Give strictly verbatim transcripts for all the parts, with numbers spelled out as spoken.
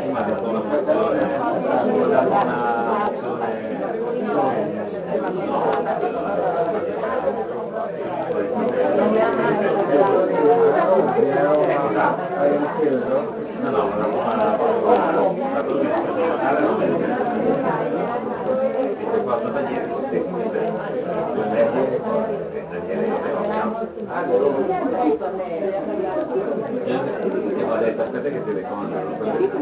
una deformazione, no, no, una quattro tagliere, sì, che va detto, aspetta che si ricorda,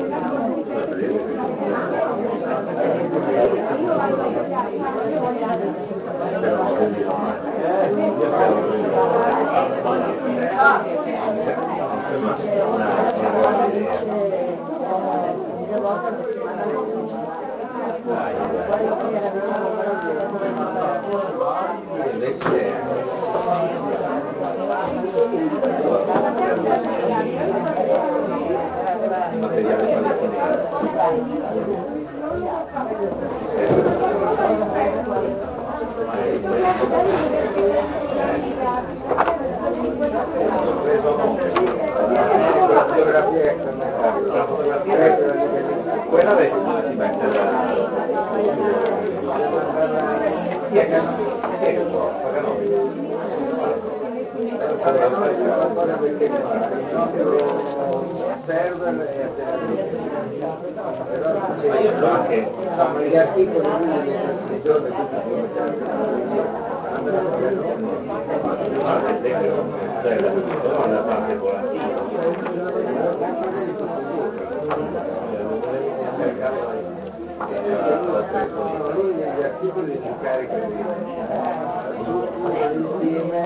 il materiale quella adesso si mette la spiegano spiega un po', pagano server e io so anche gli articoli di giorno la parte volatilità gli articoli si caricano insieme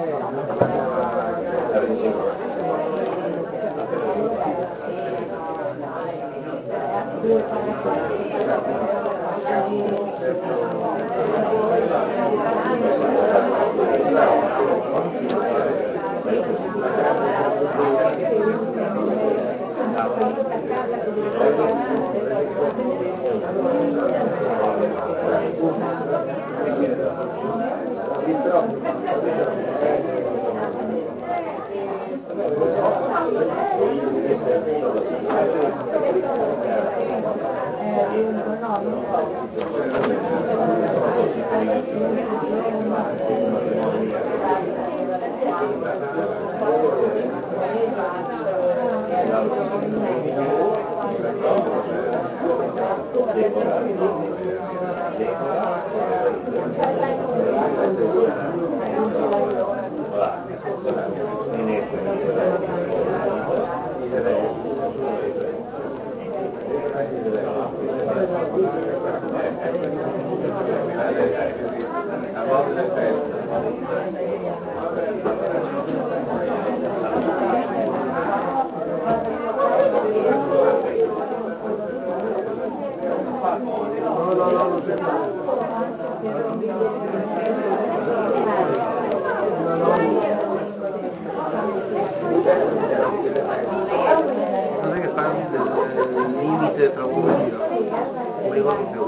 non è che fanno del limite tra uno e l'altro, non mi ricordo più.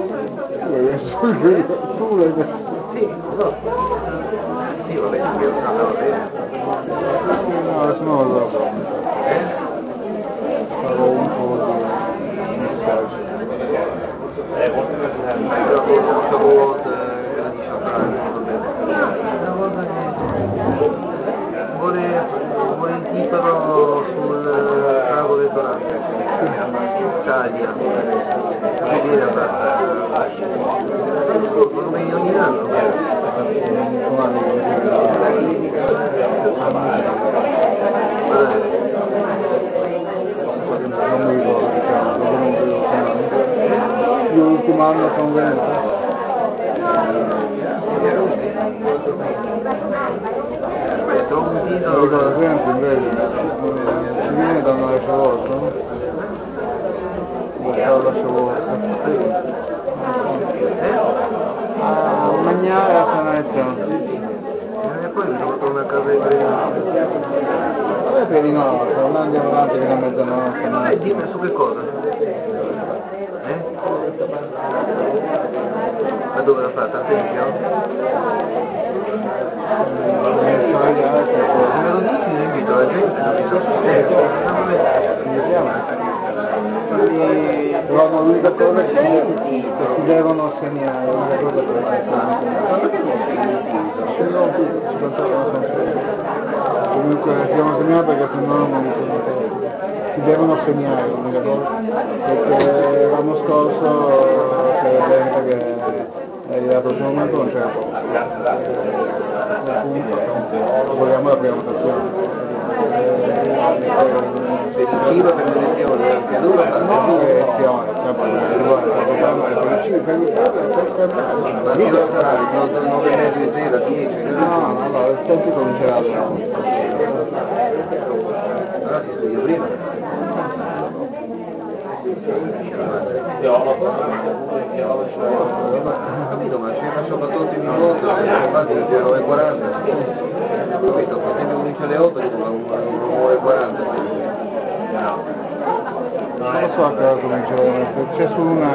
Sì, no. Sì, vabbè, che non andava bene. No, adesso non lo so. Eh? Farò un po' di messaggio. Eh, molto interessante. Questa volta era di Sant'Anna, una volta che vuole, vuole il titolo sul trago del Dorante, Italia, che viene fatta come ogni anno. Non mi ricordo, l'ultimo anno sono venuto. Trovo un Lo titolo ricordo sempre invece, si viene da una sciavolta, no? La sciavolta. A mangiare a Sanezza. E poi mi sono tornato a casa di Pedinava. Vabbè Pedinava, se non andiamo avanti fino a mezzanotte. non è simile su che cosa? Eh? Ma dove l'ha fatta? Al Tempio? Se me lo dici io invito la gente a capire sul Tempio. E... Però no, l'unica cosa è che si, che si devono assegnare, l'unica cosa è che non tutti, ci pensavano sempre. Comunque si devono assegnare perché sennò non si devono assegnare, l'unica cosa. Perché l'anno scorso c'era gente che è arrivato al momento non c'era poco. Appunto, vogliamo la prima votazione. Definitiva per le elezioni, anche lui No, elezione, cioè per il per il nove mesi di sera, dieci. no, no, no, il tempo comincerà allora. Allora si studia prima. Ho capito, ma se faccio fatto mi voto, infatti alle nove e quaranta. Ho capito, il tempo comincia alle otto, dico, ma nove e quaranta. Non lo so a che ora comincerà, c'è solo una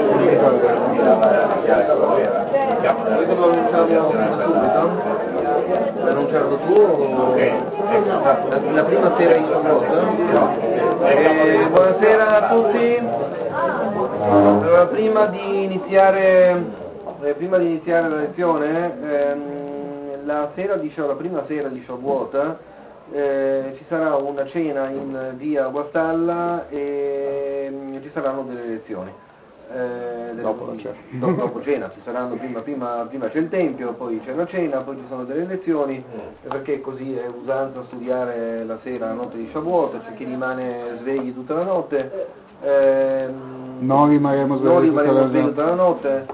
Questo lo annunciamo subito? L'annunciato tu o... La, la prima sera in Shavuot? Eh, buonasera a tutti. Allora, prima di iniziare, eh, prima di iniziare la lezione, ehm, la, sera di, la prima sera di Shavuot, Eh, ci sarà una cena in via Guastalla e mm, ci saranno delle lezioni. Eh, dopo la cena. Dopo, dopo cena, ci saranno prima, prima, prima c'è il tempio, poi c'è la cena, poi ci sono delle lezioni, perché così è usanza studiare la sera, la notte di Shavuot, c'è chi rimane svegli tutta la notte. Ehm, non rimarremo svegli, non rimarremo tutta, svegli la tutta la notte.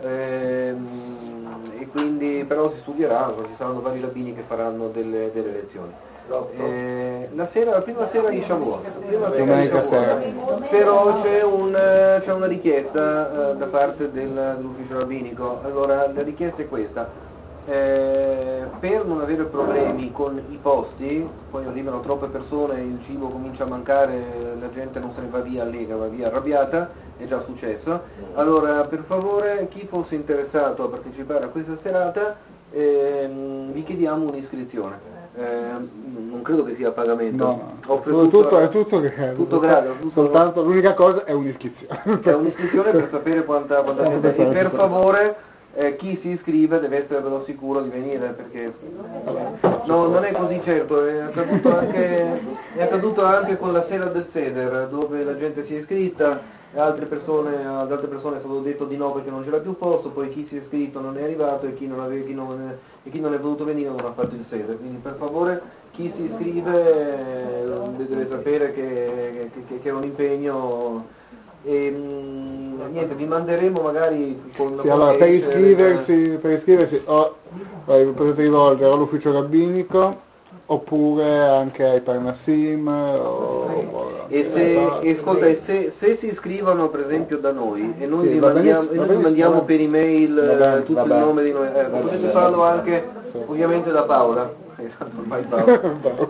Ehm, e quindi però si studierà, ci saranno vari rabbini che faranno delle, delle lezioni. Eh, la, sera, la prima sera di Shavuot, la prima sera di Shavuot, però c'è, un, c'è una richiesta eh, da parte del, dell'ufficio rabbinico. Allora la richiesta è questa: eh, per non avere problemi con i posti, poi arrivano troppe persone, il cibo comincia a mancare, la gente non se ne va via allegra, va via arrabbiata, è già successo. Allora per favore, chi fosse interessato a partecipare a questa serata, ehm, vi chiediamo un'iscrizione. Eh, non credo che sia a pagamento. no, no. Tutto, tutto, è tutto che tutto gratis, tutto... soltanto l'unica cosa è un'iscrizione. È un'iscrizione per sapere quanta, quanta gente è. E per favore eh, chi si iscrive deve essere però sicuro di venire, perché no, non è così certo, è accaduto anche, è accaduto anche con la sera del Seder, dove la gente si è iscritta. Altre persone, ad altre persone è stato detto di no perché non c'era più posto, poi chi si è iscritto non è arrivato e chi non, aveva, chi non, è, e chi non è voluto venire non ha fatto il seder. Quindi per favore chi si iscrive eh, deve sapere che, che, che è un impegno e mh, niente, vi manderemo magari con sì, allora, per iscriversi, per iscriversi o, potete rivolgere all'ufficio rabbinico oppure anche ai Parnassim o, e se, e ascolta, e se, se si iscrivono per esempio da noi e noi sì, vi mandiamo, e noi vi mandiamo per email bene, tutto il nome di noi, eh, potete farlo anche sì. Ovviamente da Paola, ormai Paola.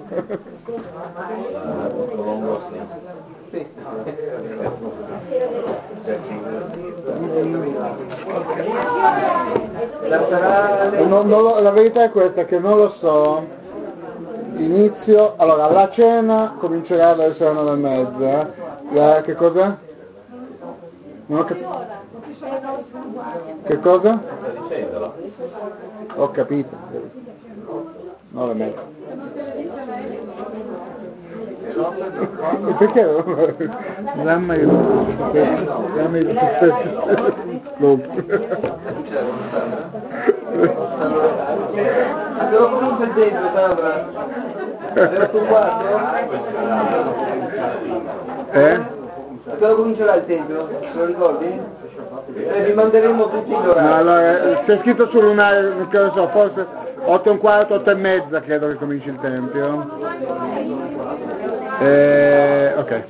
Sì. La, non, non, la verità è questa, che non lo so. Inizio, allora la cena comincerà verso le nove e mezza, la, che cosa? Non ho capito. Che cosa? Ho capito. nove e mezza. Perché? Dammi il dammi il Abbiamo cominciato il tempo, Sandra. Era sul quarto? Eh? Quando comincerà il tempio? Te lo ricordi? Eh, vi manderemo tutti gli orari. No, allora, c'è scritto sul lunario, che lo so, forse otto e un quarto, otto e mezza credo che cominci il tempio. Eh, ok,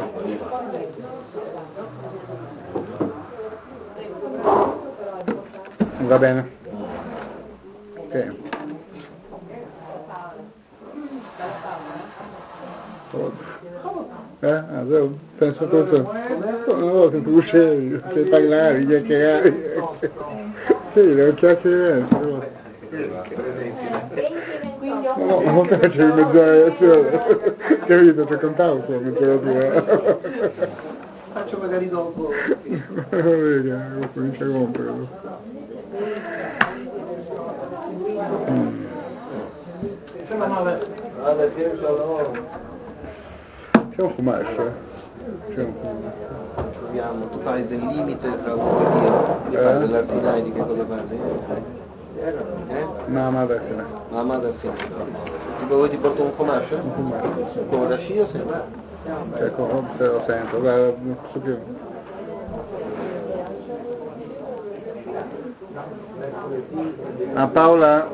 va bene. Ok. Eh? Ah, penso che no, che tu uscivi, sei parlare, chiacchierare. Sì, devo chiacchierare. No, ma non facevi mezz'ora di lezione. Capito, ti contavo sulla mezz'ora tua. Faccio magari dopo. Vedi, comincia a comprarlo. C'è una male. Vale, c'è un fumaggio, c'è un fumaggio. Proviamo, tu fai del limite tra uno e Dio, di fare dell'Arsinai, di che cosa parli? Eh? Mamma d'Arsinai. Mamma d'Arsinai. Tipo voi ti porto un fumaggio? Un fumaggio. Come da sci o senza? Ecco, se lo sento, guarda, non so più. Ah, Paola,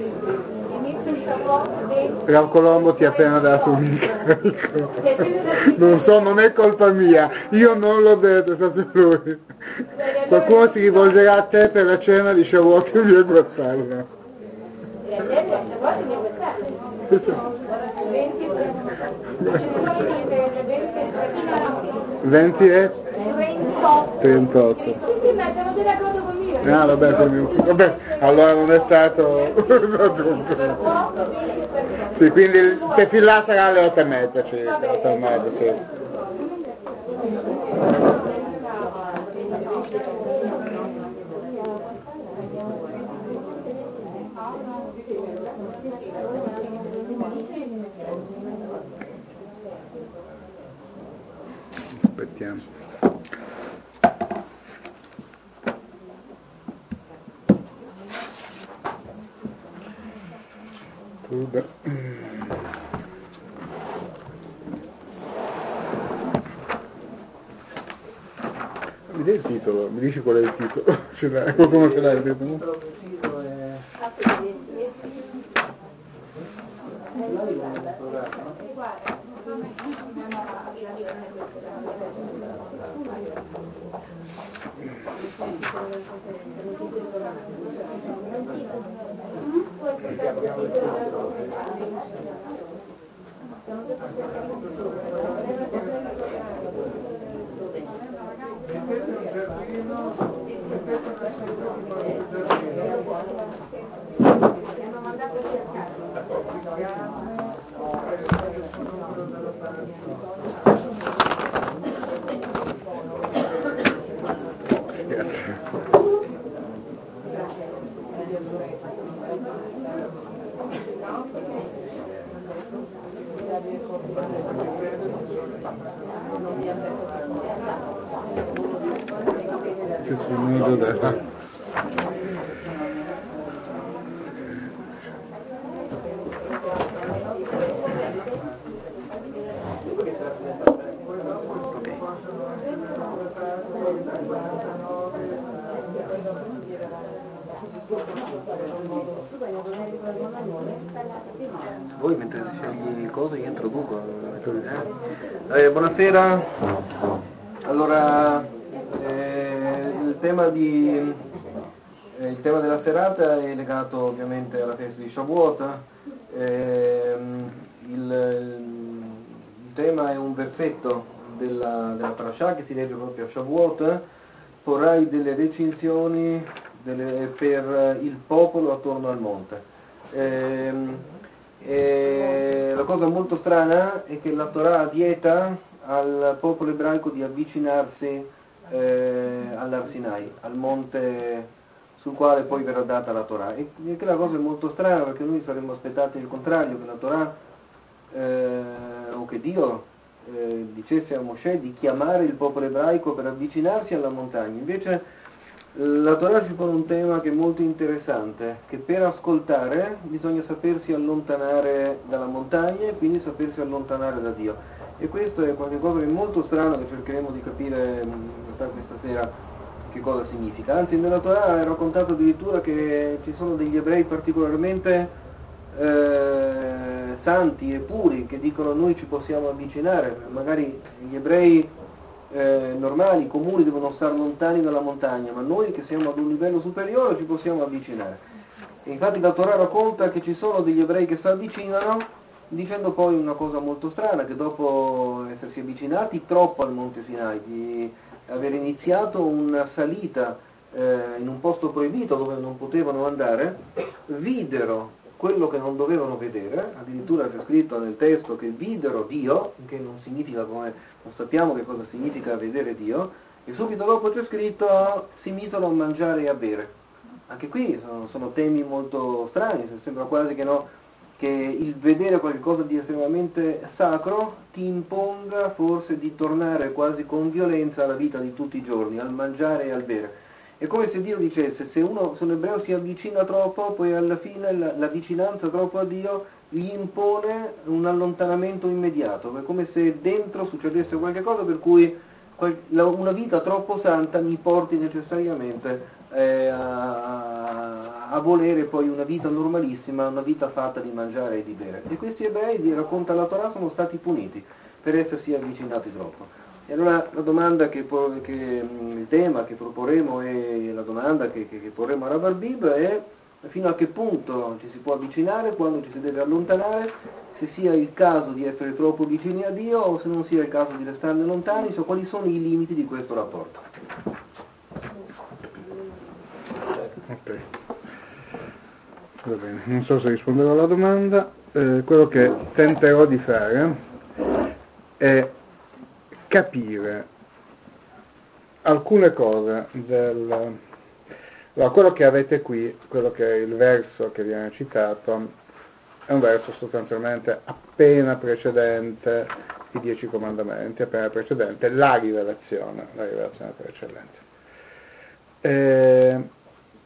Rav Colombo ti ha appena dato un incarico. Non so, non è colpa mia, io non l'ho detto, è stato lui. Qualcuno si rivolgerà a te per la cena di Shavuot in via Guazzardo. Sì, sì. venti e trentotto. Ah, vabbè, vabbè, allora non è stato. Sì, quindi il tefillà sarà alle otto e mezza, circa, otto e mezza, sì. Aspettiamo. Mi dai il titolo? Mi dici qual è il titolo? Ce l'hai? Qualcuno ce l'ha il titolo? Che suono da Voi mentre scegli il coso io introduco. Eh? Eh, buonasera. Allora, eh, il tema di eh, il tema della serata è legato ovviamente alla festa di Shavuot. Eh, il, il tema è un versetto della, della Parashah che si legge proprio a Shavuot. Porrai delle recinzioni delle, per il popolo attorno al monte. Eh, E la cosa molto strana è che la Torah vieta al popolo ebraico di avvicinarsi eh, all'Arsinai, al monte sul quale poi verrà data la Torah. E che la cosa è molto strana perché noi saremmo aspettati il contrario, che la Torah eh, o che Dio eh, dicesse a Mosè di chiamare il popolo ebraico per avvicinarsi alla montagna. Invece la Torah ci pone un tema che è molto interessante, che per ascoltare bisogna sapersi allontanare dalla montagna e quindi sapersi allontanare da Dio. E questo è qualcosa di molto strano che cercheremo di capire questa sera che cosa significa. Anzi, nella Torah è raccontato addirittura che ci sono degli ebrei particolarmente eh, santi e puri che dicono noi ci possiamo avvicinare, magari gli ebrei Eh, normali, comuni devono stare lontani dalla montagna, ma noi che siamo ad un livello superiore ci possiamo avvicinare. E infatti la Torah racconta che ci sono degli ebrei che si avvicinano, dicendo poi una cosa molto strana, che dopo essersi avvicinati troppo al monte Sinai, di aver iniziato una salita eh, in un posto proibito dove non potevano andare, videro quello che non dovevano vedere, addirittura c'è scritto nel testo che videro Dio, che non significa come, non sappiamo che cosa significa vedere Dio, e subito dopo c'è scritto si misero a mangiare e a bere. Anche qui sono, sono temi molto strani, sembra quasi che, no, che il vedere qualcosa di estremamente sacro ti imponga forse di tornare quasi con violenza alla vita di tutti i giorni, al mangiare e al bere. È come se Dio dicesse, se, uno, se un ebreo si avvicina troppo, poi alla fine la, la vicinanza troppo a Dio gli impone un allontanamento immediato, è come se dentro succedesse qualche cosa per cui una vita troppo santa mi porti necessariamente eh, a, a volere poi una vita normalissima, una vita fatta di mangiare e di bere. E questi ebrei, racconta la Torah, sono stati puniti per essersi avvicinati troppo. E allora la domanda che, che il tema che proporremo e la domanda che, che, che porremo a Rav Arbib è fino a che punto ci si può avvicinare, quando ci si deve allontanare, se sia il caso di essere troppo vicini a Dio o se non sia il caso di restarne lontani, so quali sono i limiti di questo rapporto. Ok, va bene, non so se risponderò alla domanda, eh, quello che tenterò di fare è capire alcune cose del... Allora, quello che avete qui, quello che è il verso che viene citato, è un verso sostanzialmente appena precedente i Dieci Comandamenti, appena precedente la rivelazione, la rivelazione per eccellenza. E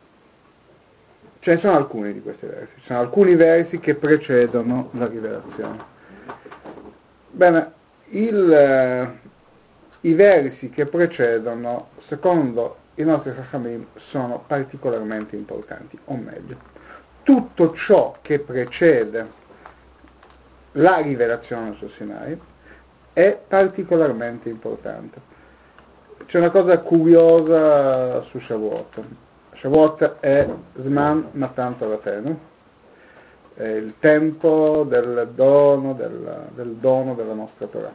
ce ne sono alcuni di questi versi, ci sono alcuni versi che precedono la rivelazione. Bene, il, i versi che precedono, secondo i nostri Chachamim, sono particolarmente importanti, o meglio, tutto ciò che precede la rivelazione su Sinai è particolarmente importante. C'è una cosa curiosa su Shavuot. Shavuot è Zman Matan Toratenu, è il tempo del dono, del, del dono della nostra Torah.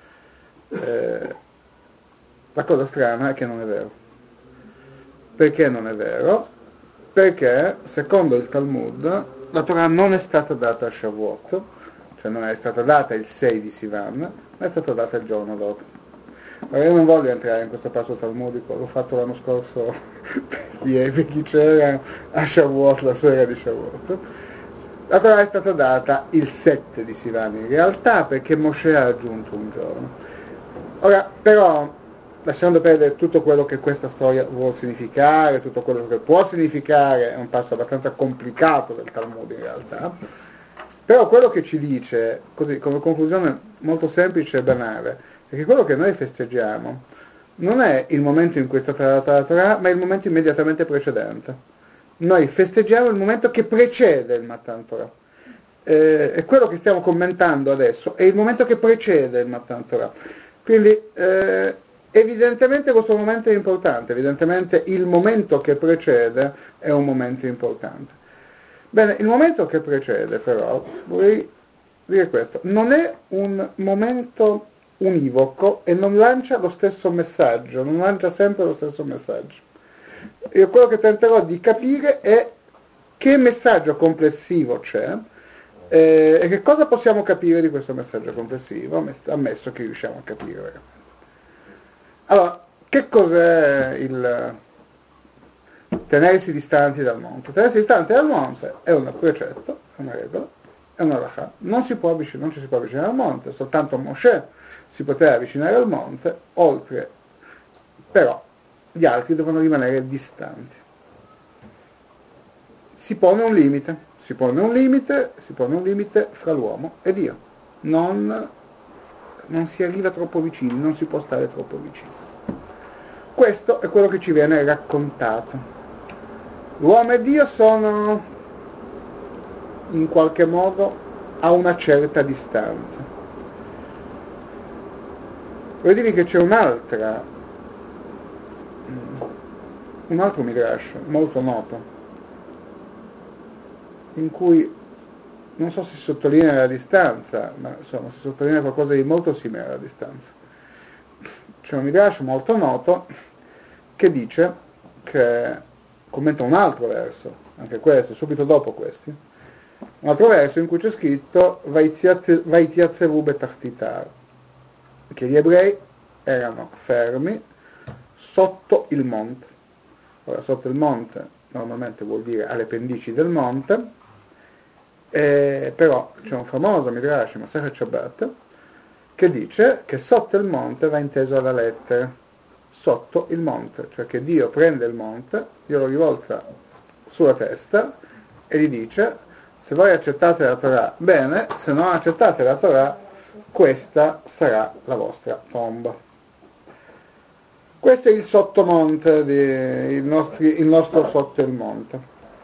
Eh, la cosa strana è che non è vero. Perché non è vero? Perché, secondo il Talmud, la Torah non è stata data a Shavuot, cioè non è stata data il sei di Sivan, ma è stata data il giorno dopo. Ora io non voglio entrare in questo passo talmudico, l'ho fatto l'anno scorso per chi c'era a Shavuot, la sera di Shavuot. La Torah è stata data il sette di Sivan in realtà, perché Mosè ha aggiunto un giorno. Ora, però, lasciando perdere tutto quello che questa storia vuol significare, tutto quello che può significare, è un passo abbastanza complicato del Talmud in realtà, però quello che ci dice, così come conclusione molto semplice e banale, è che quello che noi festeggiamo non è il momento in cui è stata data la Torah, ma è il momento immediatamente precedente. Noi festeggiamo il momento che precede il Matan Torah. Eh, e quello che stiamo commentando adesso è il momento che precede il Matan Torah. Quindi, eh, evidentemente questo momento è importante, evidentemente il momento che precede è un momento importante. Bene, il momento che precede però, vorrei dire questo, non è un momento univoco e non lancia lo stesso messaggio, non lancia sempre lo stesso messaggio. Io quello che tenterò di capire è che messaggio complessivo c'è eh, e che cosa possiamo capire di questo messaggio complessivo, ammesso che riusciamo a capire veramente. Allora, che cos'è il tenersi distanti dal monte? Tenersi distanti dal monte è un precetto, è una regola, è una halakha. Non si può avvicinare, non ci si può avvicinare al monte, soltanto Mosè si poteva avvicinare al monte, oltre, però gli altri devono rimanere distanti. Si pone un limite, si pone un limite, si pone un limite fra l'uomo e Dio. Non non si arriva troppo vicini, non si può stare troppo vicini. Questo è quello che ci viene raccontato. L'uomo e Dio sono in qualche modo a una certa distanza. Voglio dire che c'è un'altra, un altro midrash molto noto, in cui non so se si sottolinea la distanza, ma insomma si sottolinea qualcosa di molto simile alla distanza. C'è un midrash molto noto che dice, che commenta un altro verso, anche questo, subito dopo questi, un altro verso in cui c'è scritto Vaitiazeru betachtitar, che gli ebrei erano fermi sotto il monte. Ora, sotto il monte normalmente vuol dire alle pendici del monte, eh, però c'è un famoso Midrash, Masechet Shabbat, che dice che sotto il monte va inteso alla lettera, sotto il monte, cioè che Dio prende il monte, glielo rivolta sulla testa e gli dice: se voi accettate la Torah, bene; se non accettate la Torah, questa sarà la vostra tomba. Questo è il sottomonte, di, il, nostri, il nostro sotto il monte.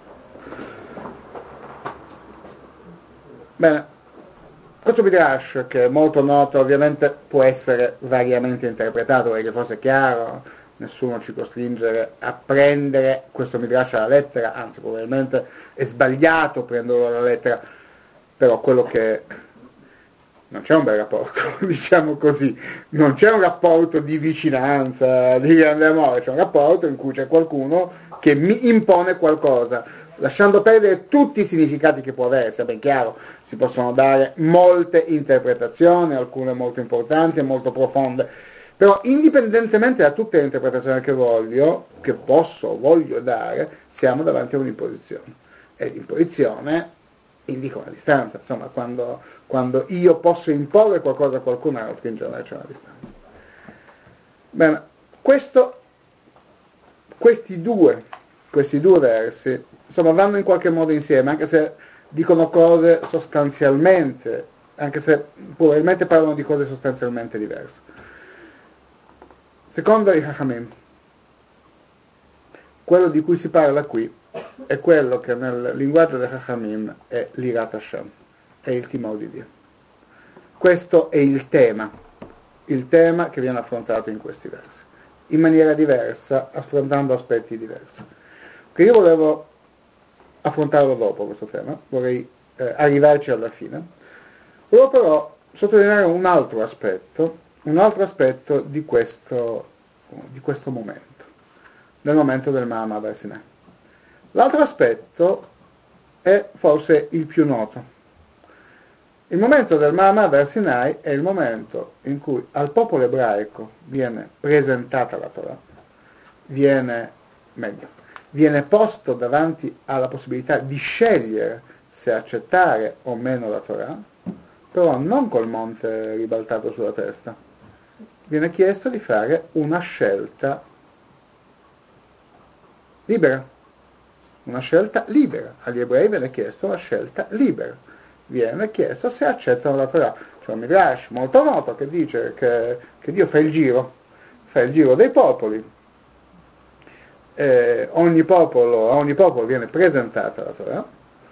Bene, questo Midrash, che è molto noto, ovviamente può essere variamente interpretato, perché forse è chiaro, nessuno ci costringe a prendere questo Midrash alla lettera, anzi probabilmente è sbagliato prenderlo alla lettera, però quello che non c'è un bel rapporto, diciamo così, non c'è un rapporto di vicinanza, di grande amore, c'è un rapporto in cui c'è qualcuno che mi impone qualcosa, lasciando perdere tutti i significati che può avere, sia ben chiaro, si possono dare molte interpretazioni, alcune molto importanti e molto profonde, però indipendentemente da tutte le interpretazioni che voglio, che posso, voglio dare, siamo davanti a un'imposizione, e l'imposizione indica una distanza, insomma, quando, quando io posso imporre qualcosa a qualcun altro, in genere c'è una distanza. Bene, questo, questi due, questi due versi, insomma, vanno in qualche modo insieme, anche se dicono cose sostanzialmente, anche se probabilmente parlano di cose sostanzialmente diverse. Secondo i Chachamim, quello di cui si parla qui è quello che nel linguaggio dei Chachamim è l'Irat Hashem, è il timore di Dio. Questo è il tema, il tema che viene affrontato in questi versi, in maniera diversa, affrontando aspetti diversi. Che io volevo affrontarlo dopo questo tema, vorrei eh, arrivarci alla fine. Volevo però sottolineare un altro aspetto, un altro aspetto di questo, di questo momento, del momento del Mahamad al Sinai. L'altro aspetto è forse il più noto. Il momento del Mahamad al Sinai è il momento in cui al popolo ebraico viene presentata la Torah, viene, meglio, viene posto davanti alla possibilità di scegliere se accettare o meno la Torah, però non col monte ribaltato sulla testa. Viene chiesto di fare una scelta libera, una scelta libera. Agli ebrei viene chiesto una scelta libera, viene chiesto se accettano la Torah. C'è un Midrash molto noto che dice che, che Dio fa il giro, fa il giro dei popoli, eh, ogni popolo, a ogni popolo viene presentata la Torah,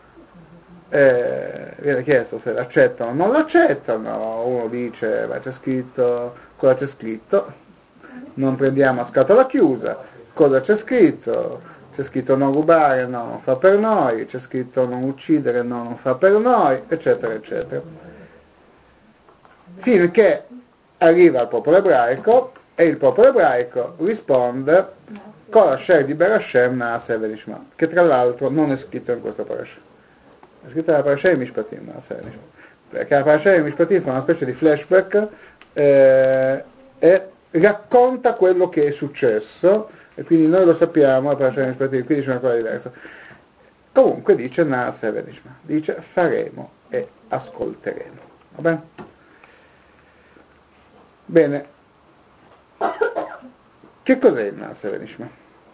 eh, viene chiesto se l'accettano o non l'accettano, uno dice, ma c'è scritto, cosa c'è scritto? Non prendiamo a scatola chiusa, cosa c'è scritto? C'è scritto non rubare, no, non fa per noi, c'è scritto non uccidere, no, non fa per noi, eccetera, eccetera. Finché arriva al popolo ebraico e il popolo ebraico risponde con Asher di Berashem Naaseh Venishma, che tra l'altro non è scritto in questa parasha. È scritto nella parasha di Mishpatim, Naaseh Venishma, perché la parasha di Mishpatim fa una specie di flashback eh, e racconta quello che è successo, e quindi noi lo sappiamo, la parasha di Mishpatim, qui dice una cosa diversa. Comunque dice Naaseh Venishma, dice faremo e ascolteremo. Va bene? Bene. Che cos'è il Naaseh Venishma?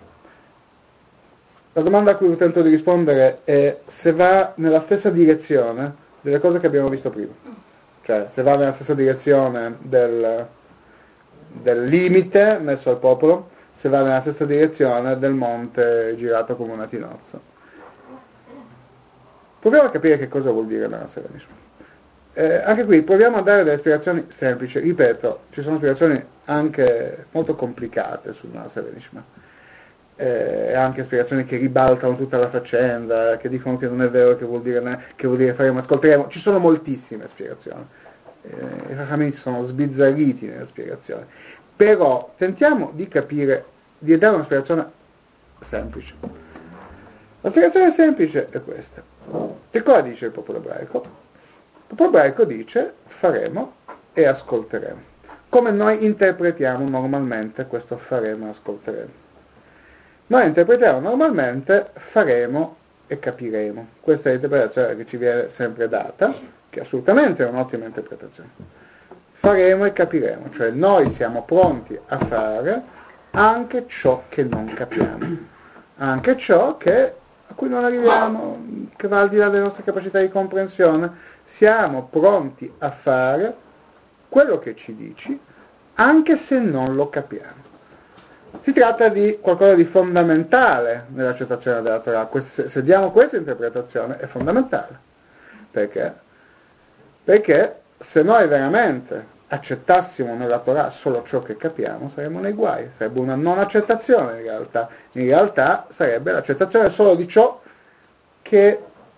La domanda a cui tento di rispondere è se va nella stessa direzione delle cose che abbiamo visto prima, cioè se va nella stessa direzione del, del limite messo al popolo, se va nella stessa direzione del monte girato come una tinozza. Proviamo a capire che cosa vuol dire Naaseh Venishma. Eh, anche qui proviamo a dare delle spiegazioni semplici, ripeto, ci sono spiegazioni anche molto complicate sul Naaseh Venishma. Eh, anche spiegazioni che ribaltano tutta la faccenda, che dicono che non è vero, che vuol dire, che vuol dire faremo, ascolteremo. Ci sono moltissime spiegazioni, eh, i Chachamim sono sbizzarriti nelle spiegazioni, però tentiamo di capire, di dare una spiegazione semplice. La spiegazione semplice è questa: Che cosa dice il popolo ebraico? Il popolo ebraico dice faremo e ascolteremo. Come noi interpretiamo normalmente questo faremo e ascolteremo? Noi interpretiamo normalmente faremo e capiremo. Questa è l'interpretazione che ci viene sempre data, che assolutamente è un'ottima interpretazione. Faremo e capiremo, cioè noi siamo pronti a fare anche ciò che non capiamo, anche ciò che, a cui non arriviamo, che va al di là delle nostre capacità di comprensione. Siamo pronti a fare quello che ci dici, anche se non lo capiamo. Si tratta di qualcosa di fondamentale nell'accettazione della Torah. Se, se diamo questa interpretazione è fondamentale. Perché? Perché se noi veramente accettassimo nella Torah solo ciò che capiamo, saremmo nei guai, sarebbe una non accettazione in realtà. In realtà sarebbe l'accettazione solo di ciò che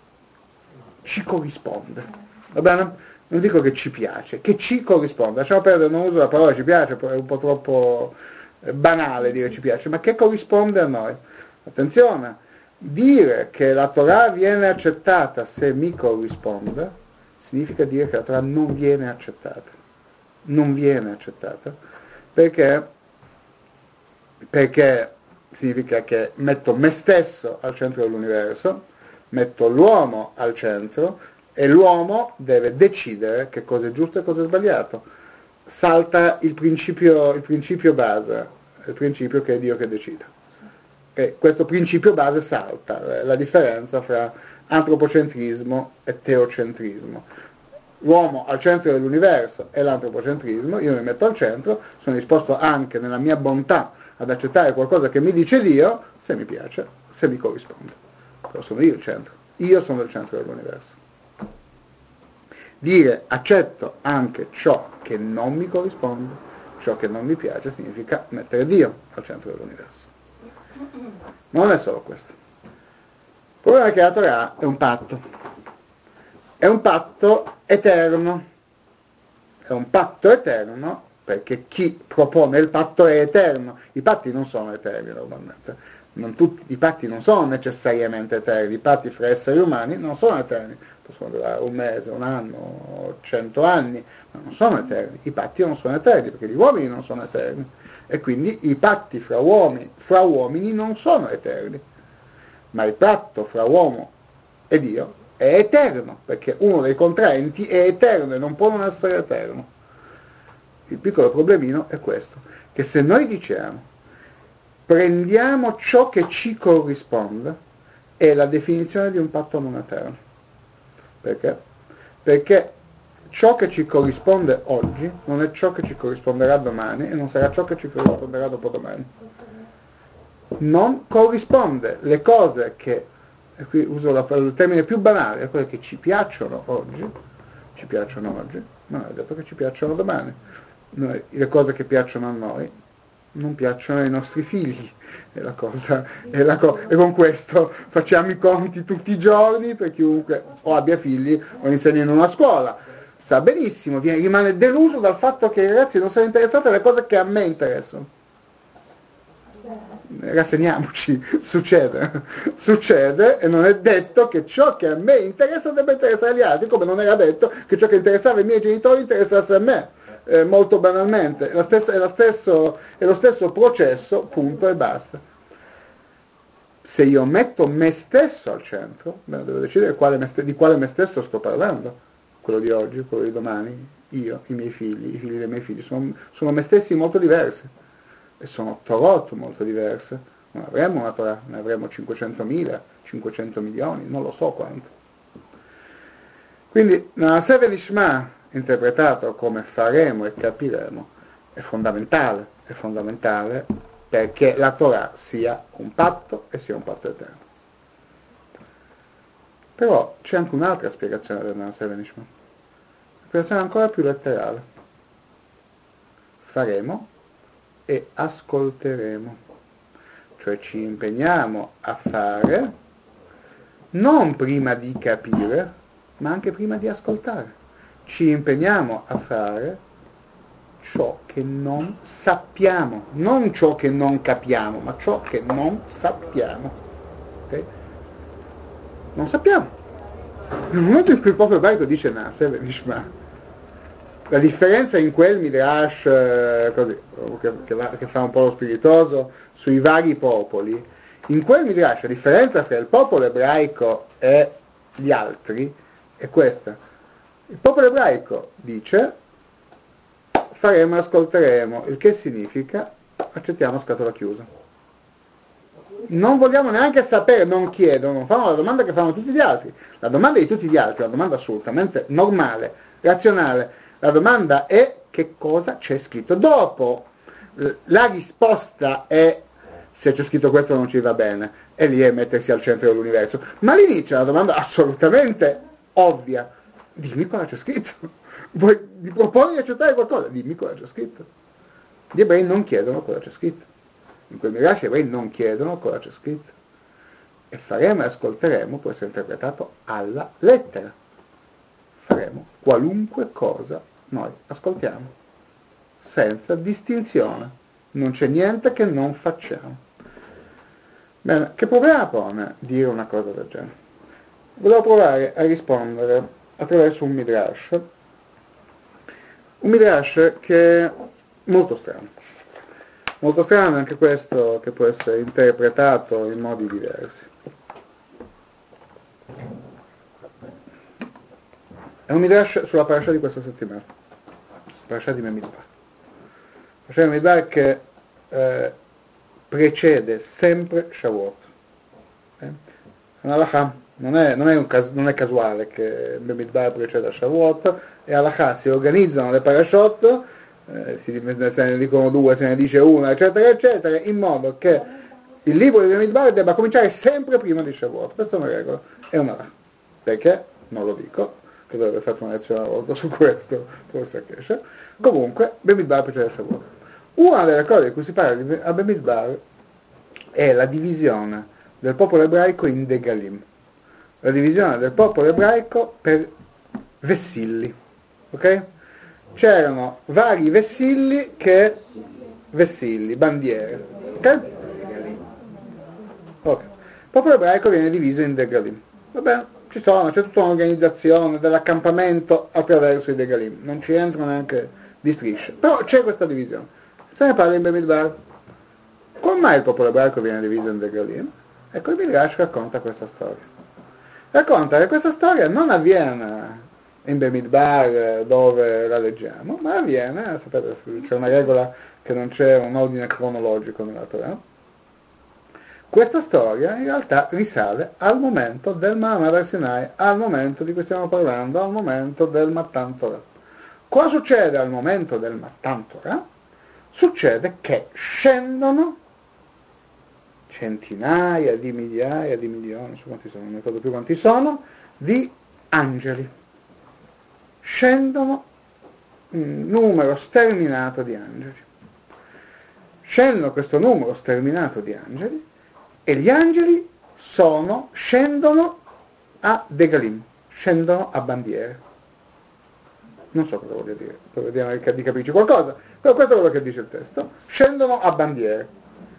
ci corrisponde. Va bene? Non dico che ci piace, che ci corrisponde. Lasciamo perdere, non uso la parola ci piace, è un po' troppo banale dire ci piace, ma che corrisponde a noi. Attenzione, dire che la Torah viene accettata se mi corrisponde significa dire che la Torah non viene accettata, non viene accettata, perché, perché significa che metto me stesso al centro dell'universo, metto l'uomo al centro e l'uomo deve decidere che cosa è giusto e cosa è sbagliato. Salta il principio, il principio base, il principio che è Dio che decide. E questo principio base salta, la differenza fra antropocentrismo e teocentrismo. L'uomo al centro dell'universo è l'antropocentrismo, io mi metto al centro, sono disposto anche nella mia bontà ad accettare qualcosa che mi dice Dio, se mi piace, se mi corrisponde. Però sono io il centro, io sono il centro dell'universo. Dire accetto anche ciò che non mi corrisponde, ciò che non mi piace, significa mettere Dio al centro dell'universo. Ma non è solo questo. Il problema è che la Torah è un patto. È un patto eterno. È un patto eterno perché chi propone il patto è eterno. I patti non sono eterni normalmente. Non tutti, i patti non sono necessariamente eterni. I patti fra esseri umani non sono eterni. Possono durare un mese, un anno, cento anni, ma non sono eterni. I patti non sono eterni perché gli uomini non sono eterni. E quindi i patti fra uomini, fra uomini non sono eterni. Ma il patto fra uomo e Dio è eterno, perché uno dei contraenti è eterno e non può non essere eterno. Il piccolo problemino è questo, che se noi diciamo prendiamo ciò che ci corrisponde, è la definizione di un patto non eterno. Perché? Perché ciò che ci corrisponde oggi non è ciò che ci corrisponderà domani e non sarà ciò che ci corrisponderà dopodomani. Non corrisponde. Le cose che, e qui uso la, il termine più banale, le cose che ci piacciono oggi, ci piacciono oggi, ma non è detto che ci piacciono domani. Noi, le cose che piacciono a noi non piacciono ai nostri figli, è la cosa, è la co- e con questo facciamo i conti tutti i giorni per chiunque o abbia figli o insegni in una scuola. Sa benissimo, viene, rimane deluso dal fatto che i ragazzi non sono interessati alle cose che a me interessano. Rassegniamoci, succede, succede e non è detto che ciò che a me interessa debba interessare agli altri, come non era detto che ciò che interessava ai miei genitori interessasse a me. Eh, molto banalmente, è, la stessa, è, la stesso, è lo stesso processo, punto e basta. Se io metto me stesso al centro, beh, devo decidere quale me, di quale me stesso sto parlando, quello di oggi, quello di domani, io, i miei figli, i figli dei miei figli, sono, sono me stessi molto diversi, e sono Torot molto diverse. Non avremo una Torah, ne avremo cinquecentomila, cinquecento milioni, non lo so quanto. Quindi, nella Seve Lishma, interpretato come faremo e capiremo, è fondamentale, è fondamentale perché la Torah sia un patto e sia un patto eterno. Però c'è anche un'altra spiegazione del Nase Venishma, una spiegazione ancora più letterale. Faremo e ascolteremo, cioè ci impegniamo a fare non prima di capire, ma anche prima di ascoltare. Ci impegniamo a fare ciò che non sappiamo, non ciò che non capiamo, ma ciò che non sappiamo. Okay? Non sappiamo. Nel momento in cui il popolo ebraico dice Nase Venishma, la differenza in quel Midrash eh, così, che, che, che fa un po' lo spiritoso sui vari popoli, in quel Midrash la differenza tra il popolo ebraico e gli altri è questa. Il popolo ebraico dice faremo e ascolteremo, il che significa accettiamo a scatola chiusa. Non vogliamo neanche sapere, non chiedono, non fanno la domanda che fanno tutti gli altri. La domanda di tutti gli altri è una domanda assolutamente normale, razionale. La domanda è che cosa c'è scritto dopo. La risposta è se c'è scritto questo non ci va bene, e lì è mettersi al centro dell'universo. Ma all'inizio è una domanda assolutamente ovvia. Dimmi cosa c'è scritto. Vuoi, mi proponi di accettare qualcosa? Dimmi cosa c'è scritto. Gli ebrei non chiedono cosa c'è scritto. In quel Midrash gli ebrei non chiedono cosa c'è scritto. E faremo e ascolteremo può essere interpretato alla lettera. Faremo qualunque cosa noi ascoltiamo, senza distinzione. Non c'è niente che non facciamo. Bene, che problema pone dire una cosa del genere? Volevo provare a rispondere attraverso un Midrash, un Midrash che è molto strano, molto strano anche questo, che può essere interpretato in modi diversi. È un Midrash sulla parasha di questa settimana, parasha di Bamidbar. Parasha di Bamidbar che eh, precede sempre Shavuot. Eh? All'Halakha non è, non, è un cas- non è casuale che Bamidbar preceda Shavuot, e all'Halakha si organizzano le parashot, eh, si, se ne dicono due, se ne dice una, eccetera, eccetera, in modo che il libro di Bamidbar debba cominciare sempre prima di Shavuot. Questa è una regola, è una halakha. Perché? Non lo dico. Che dovrebbe fare una lezione una volta su questo, forse a Kesha. Comunque, Bamidbar precede Shavuot. Una delle cose di cui si parla a Bamidbar è la divisione del popolo ebraico in Degalim. La divisione del popolo ebraico per vessilli. Ok? C'erano vari vessilli che... vessilli, bandiere. Ok? Ok. Il popolo ebraico viene diviso in Degalim. Va bene? Ci sono, c'è tutta un'organizzazione dell'accampamento attraverso i Degalim, non ci entro neanche di strisce, però c'è questa divisione. Se ne parla in Bamidbar. Come mai il popolo ebraico viene diviso in Degalim? Ecco, il Midrash racconta questa storia. Racconta che questa storia non avviene in Bamidbar dove la leggiamo, ma avviene, sapete, c'è una regola che non c'è un ordine cronologico nella Torah. Questa storia in realtà risale al momento del Ma'amad al Sinai, al momento di cui stiamo parlando, al momento del Matan Torah. Cosa succede al momento del Matan Torah? Succede che scendono centinaia di migliaia di milioni, su quanti sono, non mi ricordo più quanti sono, di angeli. Scendono un numero sterminato di angeli. Scendono questo numero sterminato di angeli, e gli angeli sono, scendono a Degalim, scendono a bandiere. Non so cosa voglia dire, poi vediamo di capirci qualcosa, però questo è quello che dice il testo. Scendono a bandiere.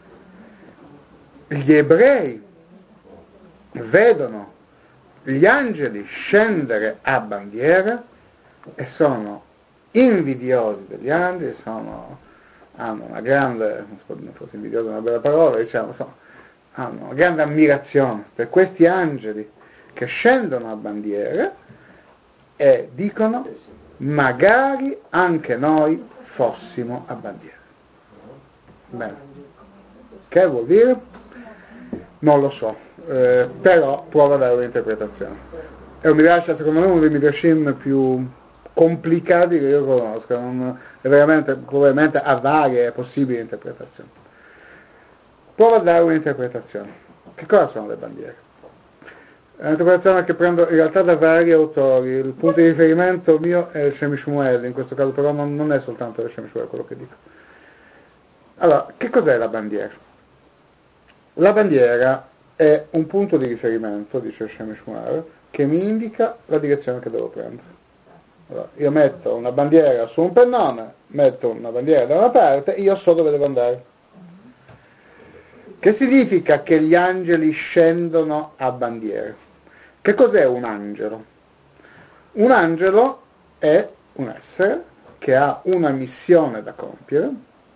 Gli ebrei vedono gli angeli scendere a bandiere e sono invidiosi degli angeli, sono, hanno una grande, non so, forse invidioso è una bella parola, diciamo, sono, hanno una grande ammirazione per questi angeli che scendono a bandiere e dicono magari anche noi fossimo a bandiere. Bene, che vuol dire? Non lo so, eh, però provo a dare un'interpretazione. È un Midrash, secondo me, uno dei Midrashim più complicati che io conosco, non, è veramente, probabilmente ha varie possibili interpretazioni. Provo a dare un'interpretazione. Che cosa sono le bandiere? È un'interpretazione che prendo in realtà da vari autori. Il punto di riferimento mio è il Shem Shmuel, in questo caso però non, non è soltanto il Shem Shmuel quello che dico. Allora, che cos'è la bandiera? La bandiera è un punto di riferimento, dice il Shem Shmuel, che mi indica la direzione che devo prendere. Allora, io metto una bandiera su un pennone, metto una bandiera da una parte, io so dove devo andare. Che significa che gli angeli scendono a bandiere? Che cos'è un angelo? Un angelo è un essere che ha una missione da compiere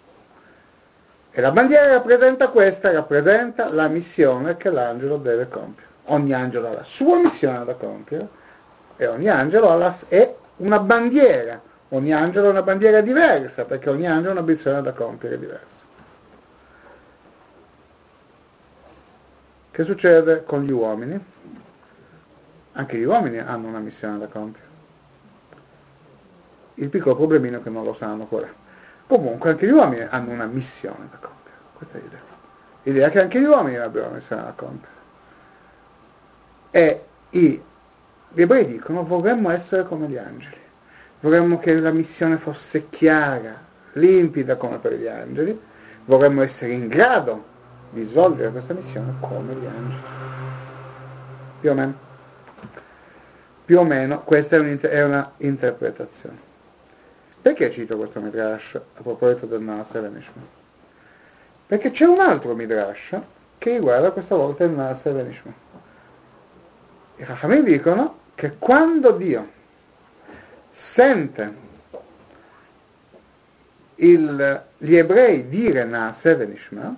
e la bandiera rappresenta questa, rappresenta la missione che l'angelo deve compiere. Ogni angelo ha la sua missione da compiere e ogni angelo ha la, è una bandiera. Ogni angelo ha una bandiera diversa perché ogni angelo ha una missione da compiere diversa. Che succede con gli uomini? Anche gli uomini hanno una missione da compiere. Il piccolo problemino è che non lo sanno qual è. Comunque anche gli uomini hanno una missione da compiere. Questa è l'idea. L'idea è che anche gli uomini abbiano una missione da compiere. E i, gli ebrei dicono: vorremmo essere come gli angeli. Vorremmo che la missione fosse chiara, limpida come per gli angeli. Vorremmo essere in grado di svolgere questa missione come gli angeli. Più o meno. Più o meno questa è, un'inter- è una interpretazione. Perché cito questo Midrash a proposito del Naaseh Venishma? Perché c'è un altro Midrash che riguarda questa volta il Naaseh Venishma. I Chachamim dicono che quando Dio sente il, gli ebrei dire Naaseh Venishma,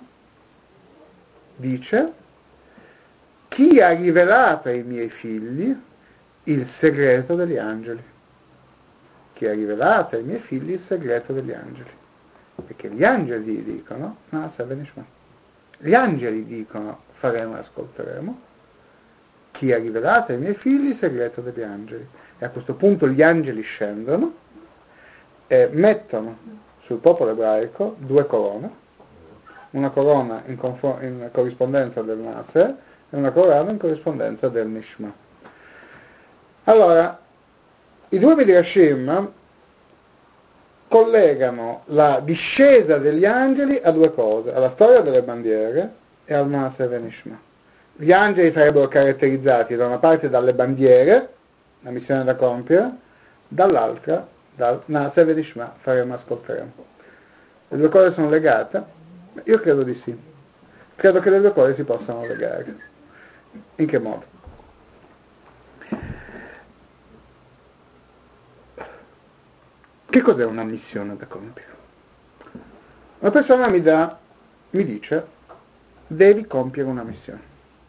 dice: chi ha rivelato ai miei figli il segreto degli angeli? Chi ha rivelato ai miei figli il segreto degli angeli? Perché gli angeli dicono Naaseh Venishma. Gli angeli dicono faremo e ascolteremo. Chi ha rivelato ai miei figli il segreto degli angeli? E a questo punto gli angeli scendono e mettono sul popolo ebraico due corone, una corona in, confo- in corrispondenza del Naaseh e una corona in corrispondenza del Nishma. Allora, i due Midrashim collegano la discesa degli angeli a due cose: alla storia delle bandiere e al Naaseh Venishma. Gli angeli sarebbero caratterizzati da una parte dalle bandiere, la missione da compiere, dall'altra dal Naaseh Venishma, faremo, ascolteremo. Le due cose sono legate? Io credo di sì. Credo che le due cose si possano legare. In che modo? Che cos'è una missione da compiere? Una persona mi dà, mi dice: devi compiere una missione.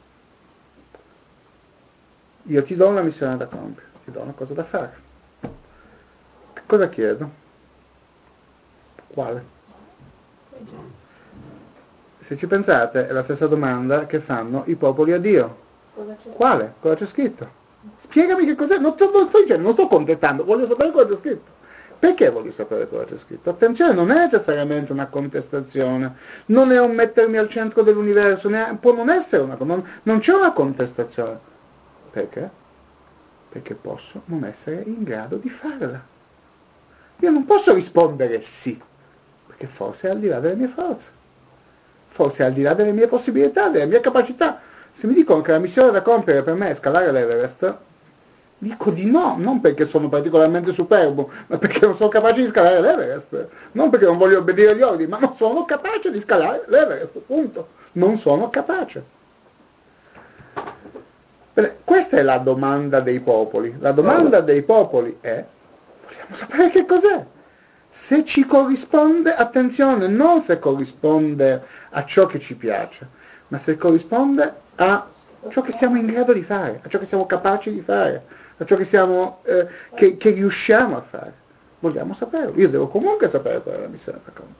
Io ti do una missione da compiere, ti do una cosa da fare. Che cosa chiedo? Quale? Se ci pensate, è la stessa domanda che fanno i popoli a Dio. Quale? Cosa c'è scritto? Spiegami che cos'è. Non, non, sto dicendo, non sto contestando, voglio sapere cosa c'è scritto. Perché voglio sapere cosa c'è scritto? Attenzione, non è necessariamente una contestazione, non è un mettermi al centro dell'universo, ne- può non essere una cosa, non, non c'è una contestazione. Perché? Perché posso non essere in grado di farla. Io non posso rispondere sì, perché forse è al di là delle mie forze, forse è al di là delle mie possibilità, delle mie capacità. Se mi dicono che la missione da compiere per me è scalare l'Everest, dico di no, non perché sono particolarmente superbo, ma perché non sono capace di scalare l'Everest, non perché non voglio obbedire agli ordini, ma non sono capace di scalare l'Everest, punto. Non sono capace. Bene, questa è la domanda dei popoli. La domanda dei popoli è: vogliamo sapere che cos'è. Se ci corrisponde, attenzione, non se corrisponde a ciò che ci piace, ma se corrisponde a ciò che siamo in grado di fare, a ciò che siamo capaci di fare, a ciò che, siamo, eh, che, che riusciamo a fare. Vogliamo saperlo. Io devo comunque sapere qual è la missione da compiere.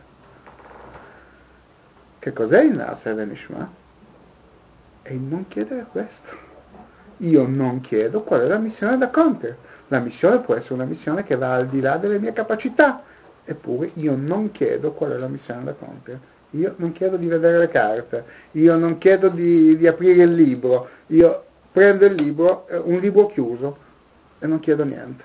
Che cos'è il Naaseh Venishma? È il non chiedere questo. Io non chiedo qual è la missione da compiere. La missione può essere una missione che va al di là delle mie capacità, eppure io non chiedo qual è la missione da compiere. Io non chiedo di vedere le carte, io non chiedo di, di aprire il libro, io prendo il libro, un libro chiuso, e non chiedo niente.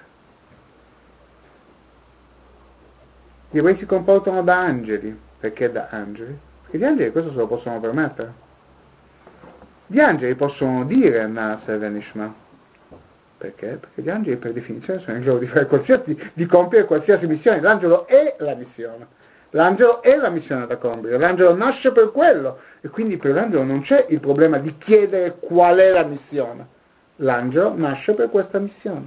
Gli ebrei si comportano da angeli. Perché da angeli? Perché gli angeli questo se lo possono permettere. Gli angeli possono dire Naaseh Venishma. Perché? Perché gli angeli per definizione sono in grado di fare qualsiasi, di compiere qualsiasi missione. L'angelo è la missione. L'angelo è la missione da compiere. L'angelo nasce per quello. E quindi per l'angelo non c'è il problema di chiedere qual è la missione. L'angelo nasce per questa missione.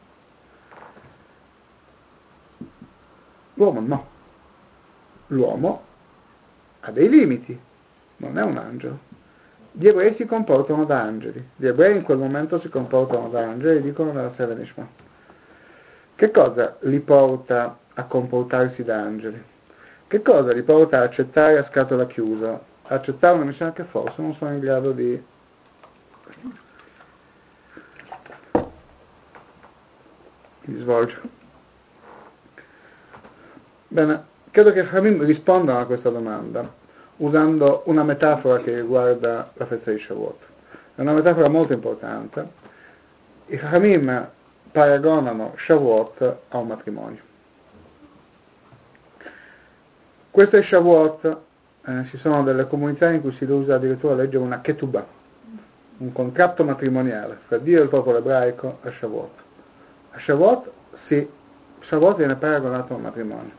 L'uomo no. L'uomo ha dei limiti, non è un angelo. Gli ebrei si comportano da angeli. Gli ebrei in quel momento si comportano da angeli, dicono nella Sera Nishma. Che cosa li porta a comportarsi da angeli? Che cosa li porta a accettare a scatola chiusa? A accettare una missione che forse non sono in grado di di svolgere. Bene, credo che Hamim rispondano a questa domanda usando una metafora che riguarda la festa di Shavuot. È una metafora molto importante. I Hamim paragonano Shavuot a un matrimonio. Questo è Shavuot, eh, ci sono delle comunità in cui si usa addirittura leggere una ketubah, un contratto matrimoniale fra Dio e il popolo ebraico a Shavuot. A Shavuot, sì, Shavuot viene paragonato a un matrimonio.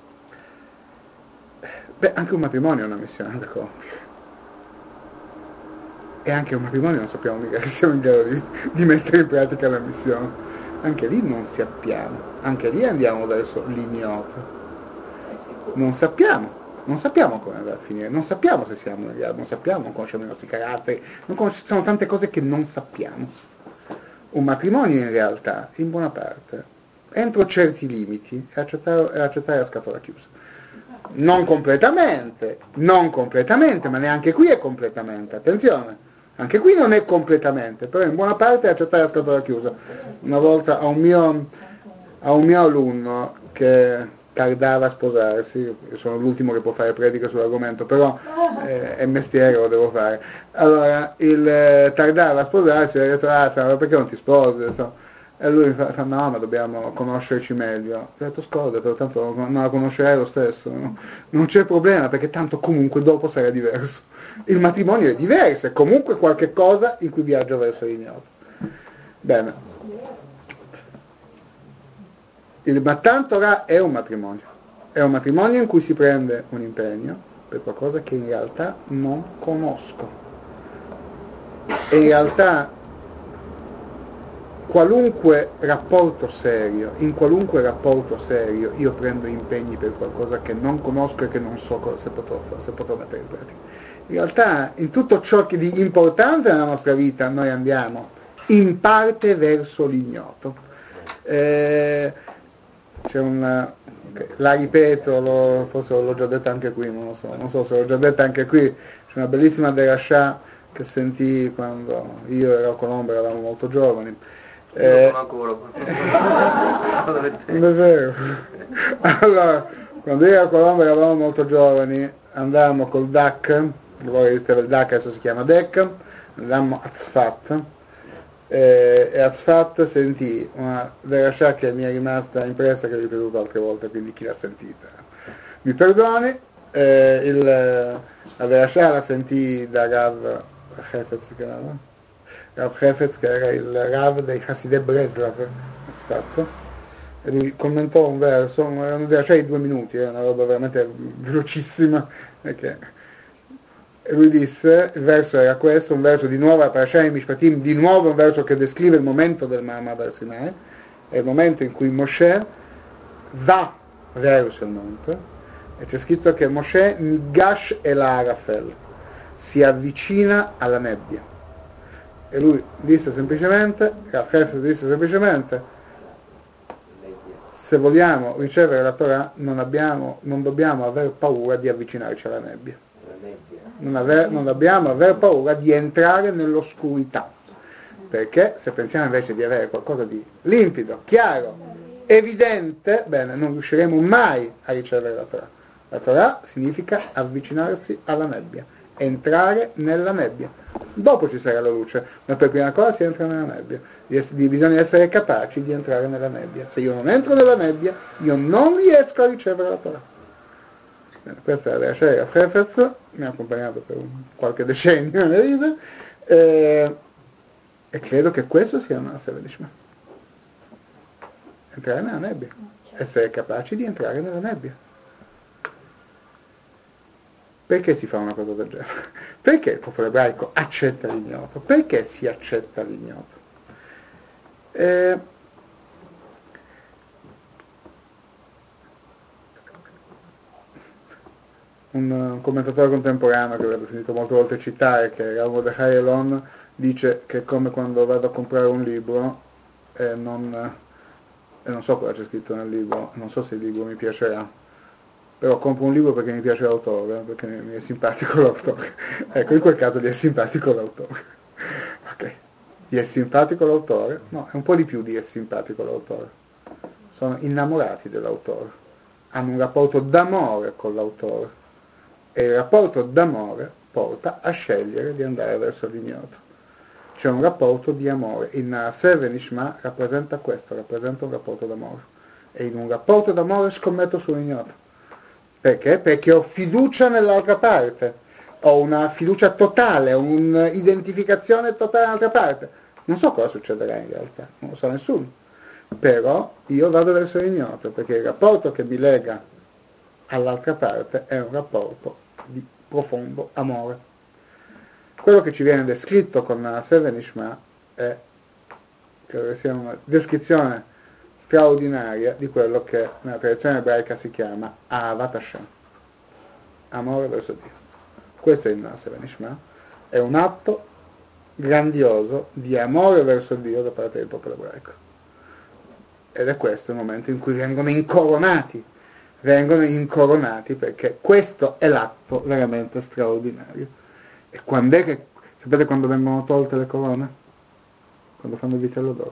Beh, anche un matrimonio è una missione da compiere. E anche un matrimonio non sappiamo mica che siamo in grado di, di mettere in pratica la missione. Anche lì non sappiamo, anche lì andiamo verso l'ignoto. Non sappiamo, non sappiamo come andrà a finire, non sappiamo se siamo in grado, non sappiamo, non conosciamo i nostri caratteri, non conosci- sono tante cose che non sappiamo. Un matrimonio in realtà, in buona parte, entro certi limiti, è accettare, è accettare la scatola chiusa. Non completamente, non completamente, ma neanche qui è completamente, attenzione, anche qui non è completamente, però in buona parte è accettare la scatola chiusa. Una volta a un mio, a un mio alunno che tardava a sposarsi, io sono l'ultimo che può fare predica sull'argomento, però eh, è mestiere, lo devo fare. Allora, il eh, tardava a sposarsi, ha detto, ah, ma perché non ti sposi? So. E lui fa, fa, no, ma dobbiamo conoscerci meglio. Ho detto, scorda, tanto non la conoscerai lo stesso, no? Non c'è problema, perché tanto comunque dopo sarà diverso. Il matrimonio è diverso, è comunque qualche cosa in cui viaggia verso l'ignoto. Bene. Il Matan Torah è un matrimonio, è un matrimonio in cui si prende un impegno per qualcosa che in realtà non conosco. E in realtà qualunque rapporto serio, in qualunque rapporto serio io prendo impegni per qualcosa che non conosco e che non so se potrò, se potrò mettere in pratica. In realtà in tutto ciò che di importante nella nostra vita noi andiamo in parte verso l'ignoto. Eh, c'è una, okay, la ripeto, lo, forse l'ho già detta anche qui, non lo so, non so se l'ho già detta anche qui, c'è una bellissima derasha che sentii quando io ero a Colombo, eravamo molto giovani. Eh, ancora. Non è vero. Allora, quando io ero a Colombo eravamo molto giovani, andavamo col D A C, allora esisteva il D A C, adesso si chiama D E C, andammo a Tzfat, eh, e a Tzfat sentii una derasha che mi è rimasta impressa, che ho ripetuto altre volte, quindi chi l'ha sentita mi perdoni. Eh, il, la derasha la sentii da Rav Hefetz, che era, no? Rav Hefetz, che era il Rav dei Hasidei Breslav, e lui commentò un verso, era una derasha di due minuti, è una roba veramente velocissima, perché e lui disse, il verso era questo, un verso di nuovo a Parashat Mishpatim, di nuovo un verso che descrive il momento del Ma'amad al Sinai, è il momento in cui Moshe va verso il monte, e c'è scritto che Moshe Nigash el Arafel, si avvicina alla nebbia. E lui disse semplicemente, Rav disse semplicemente, se vogliamo ricevere la Torah non, abbiamo, non dobbiamo aver paura di avvicinarci alla nebbia. Non, aver, non dobbiamo aver paura di entrare nell'oscurità, perché se pensiamo invece di avere qualcosa di limpido, chiaro, evidente, bene, non riusciremo mai a ricevere la Torah. La Torah significa avvicinarsi alla nebbia, entrare nella nebbia. Dopo ci sarà la luce, ma per prima cosa si entra nella nebbia. Bisogna essere capaci di entrare nella nebbia. Se io non entro nella nebbia, io non riesco a ricevere la Torah. Questa è la Shea Hefetz, mi ha accompagnato per un, qualche decennio nella vita, eh, e credo che questo sia una Sevedishma. Entrare nella nebbia, essere capaci di entrare nella nebbia. Perché si fa una cosa del genere? Perché il popolo ebraico accetta l'ignoto? Perché si accetta l'ignoto? E un commentatore contemporaneo che avevo sentito molte volte citare, che era Mordechai Elon, dice che è come quando vado a comprare un libro e non, e non so cosa c'è scritto nel libro, non so se il libro mi piacerà, però compro un libro perché mi piace l'autore, perché mi è simpatico l'autore. Ecco, in quel caso gli è simpatico l'autore. Ok, gli è simpatico l'autore? No, è un po' di più di è simpatico l'autore. Sono innamorati dell'autore, hanno un rapporto d'amore con l'autore. E il rapporto d'amore porta a scegliere di andare verso l'ignoto. C'è un rapporto di amore. Il Naaser Venishma rappresenta questo, rappresenta un rapporto d'amore. E in un rapporto d'amore scommetto sull'ignoto. Perché? Perché ho fiducia nell'altra parte. Ho una fiducia totale, un'identificazione totale nell'altra parte. Non so cosa succederà in realtà, non lo sa nessuno. Però io vado verso l'ignoto, perché il rapporto che mi lega all'altra parte è un rapporto di profondo amore. Quello che ci viene descritto con Naaser Venishma è, credo che sia una descrizione straordinaria di quello che nella tradizione ebraica si chiama Ahavat Hashem, amore verso Dio. Questo è il Naaser Venishma, è un atto grandioso di amore verso Dio da parte del popolo ebraico. Ed è questo il momento in cui vengono incoronati, vengono incoronati perché questo è l'atto veramente straordinario. E quando è che, sapete quando vengono tolte le corone? Quando fanno il vitello d'oro.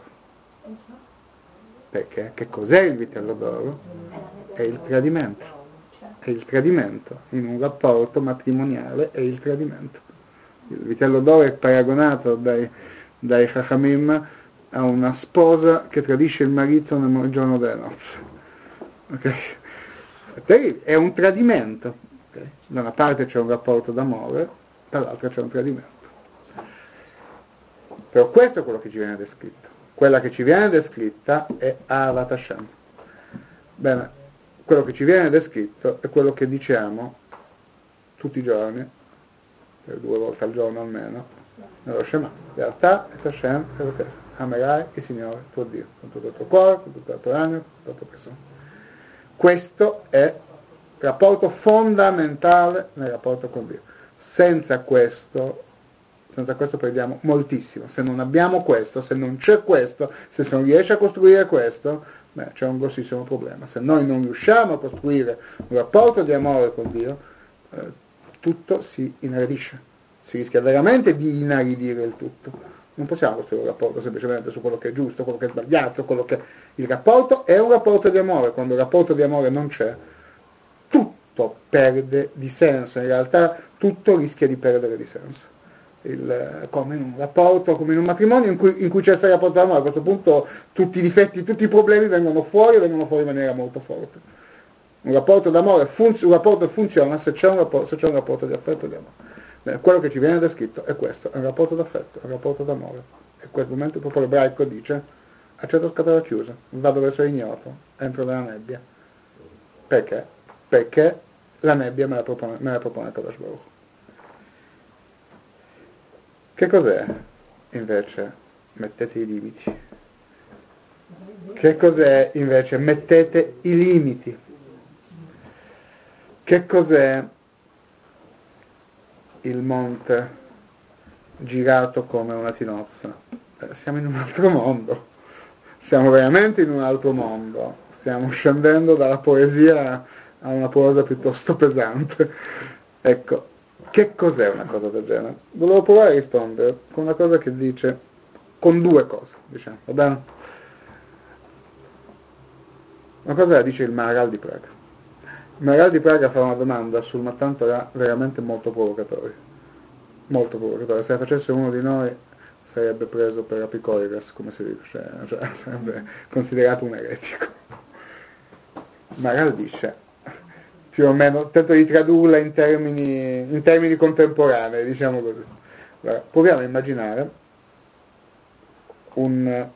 Perché? Che cos'è il vitello d'oro? È il tradimento. È il tradimento. In un rapporto matrimoniale è il tradimento. Il vitello d'oro è paragonato dai, dai Chachamim a una sposa che tradisce il marito nel giorno delle nozze. Okay? È un tradimento. Okay? Da una parte c'è un rapporto d'amore, dall'altra c'è un tradimento. Però questo è quello che ci viene descritto. Quella che ci viene descritta è Ahavat Hashem. Bene, quello che ci viene descritto è quello che diciamo tutti i giorni, due volte al giorno almeno, nello Shema. Realtà è Hashem, amerai il Signore tuo Dio, con tutto il tuo cuore, con tutto il tuo animo, con tutta la tua persona. Questo è il rapporto fondamentale nel rapporto con Dio. Senza questo, senza questo perdiamo moltissimo. Se non abbiamo questo, se non c'è questo, se si non riesce a costruire questo, beh, c'è un grossissimo problema. Se noi non riusciamo a costruire un rapporto di amore con Dio, eh, tutto si inaridisce. Si rischia veramente di inaridire il tutto. Non possiamo costruire un rapporto semplicemente su quello che è giusto, quello che è sbagliato, quello che... Il rapporto è un rapporto di amore. Quando il rapporto di amore non c'è, tutto perde di senso. In realtà tutto rischia di perdere di senso. Il, come in un rapporto, come in un matrimonio in cui, in cui c'è il rapporto d'amore, a questo punto tutti i difetti, tutti i problemi vengono fuori e vengono fuori in maniera molto forte. Un rapporto d'amore, funz- un rapporto funziona se c'è un rapporto, se c'è un rapporto di affetto e di amore. Beh, quello che ci viene descritto è questo, è un rapporto d'affetto, è un rapporto d'amore. E in questo momento il popolo ebraico dice: accetto scatola chiusa, vado verso l'ignoto, entro nella nebbia. Perché? Perché la nebbia me la propone, me la propone Kadosh Baruch. Che cos'è invece mettete i limiti? Che cos'è invece mettete i limiti? Che cos'è il monte girato come una tinozza? Eh, siamo in un altro mondo, siamo veramente in un altro mondo, stiamo scendendo dalla poesia a una prosa piuttosto pesante. Ecco, che cos'è una cosa del genere? Volevo provare a rispondere con una cosa che dice, con due cose, diciamo, va bene? Una cosa la dice il Maharal di Praga. Il Maharal di Praga fa una domanda sul Mattantora veramente molto provocatoria, molto provocatoria. Se la facesse uno di noi sarebbe preso per apicoides, come si dice, cioè sarebbe considerato un eretico. Maharal dice, più o meno, tento di tradurla in termini, in termini contemporanei, diciamo così. Allora, proviamo a immaginare un,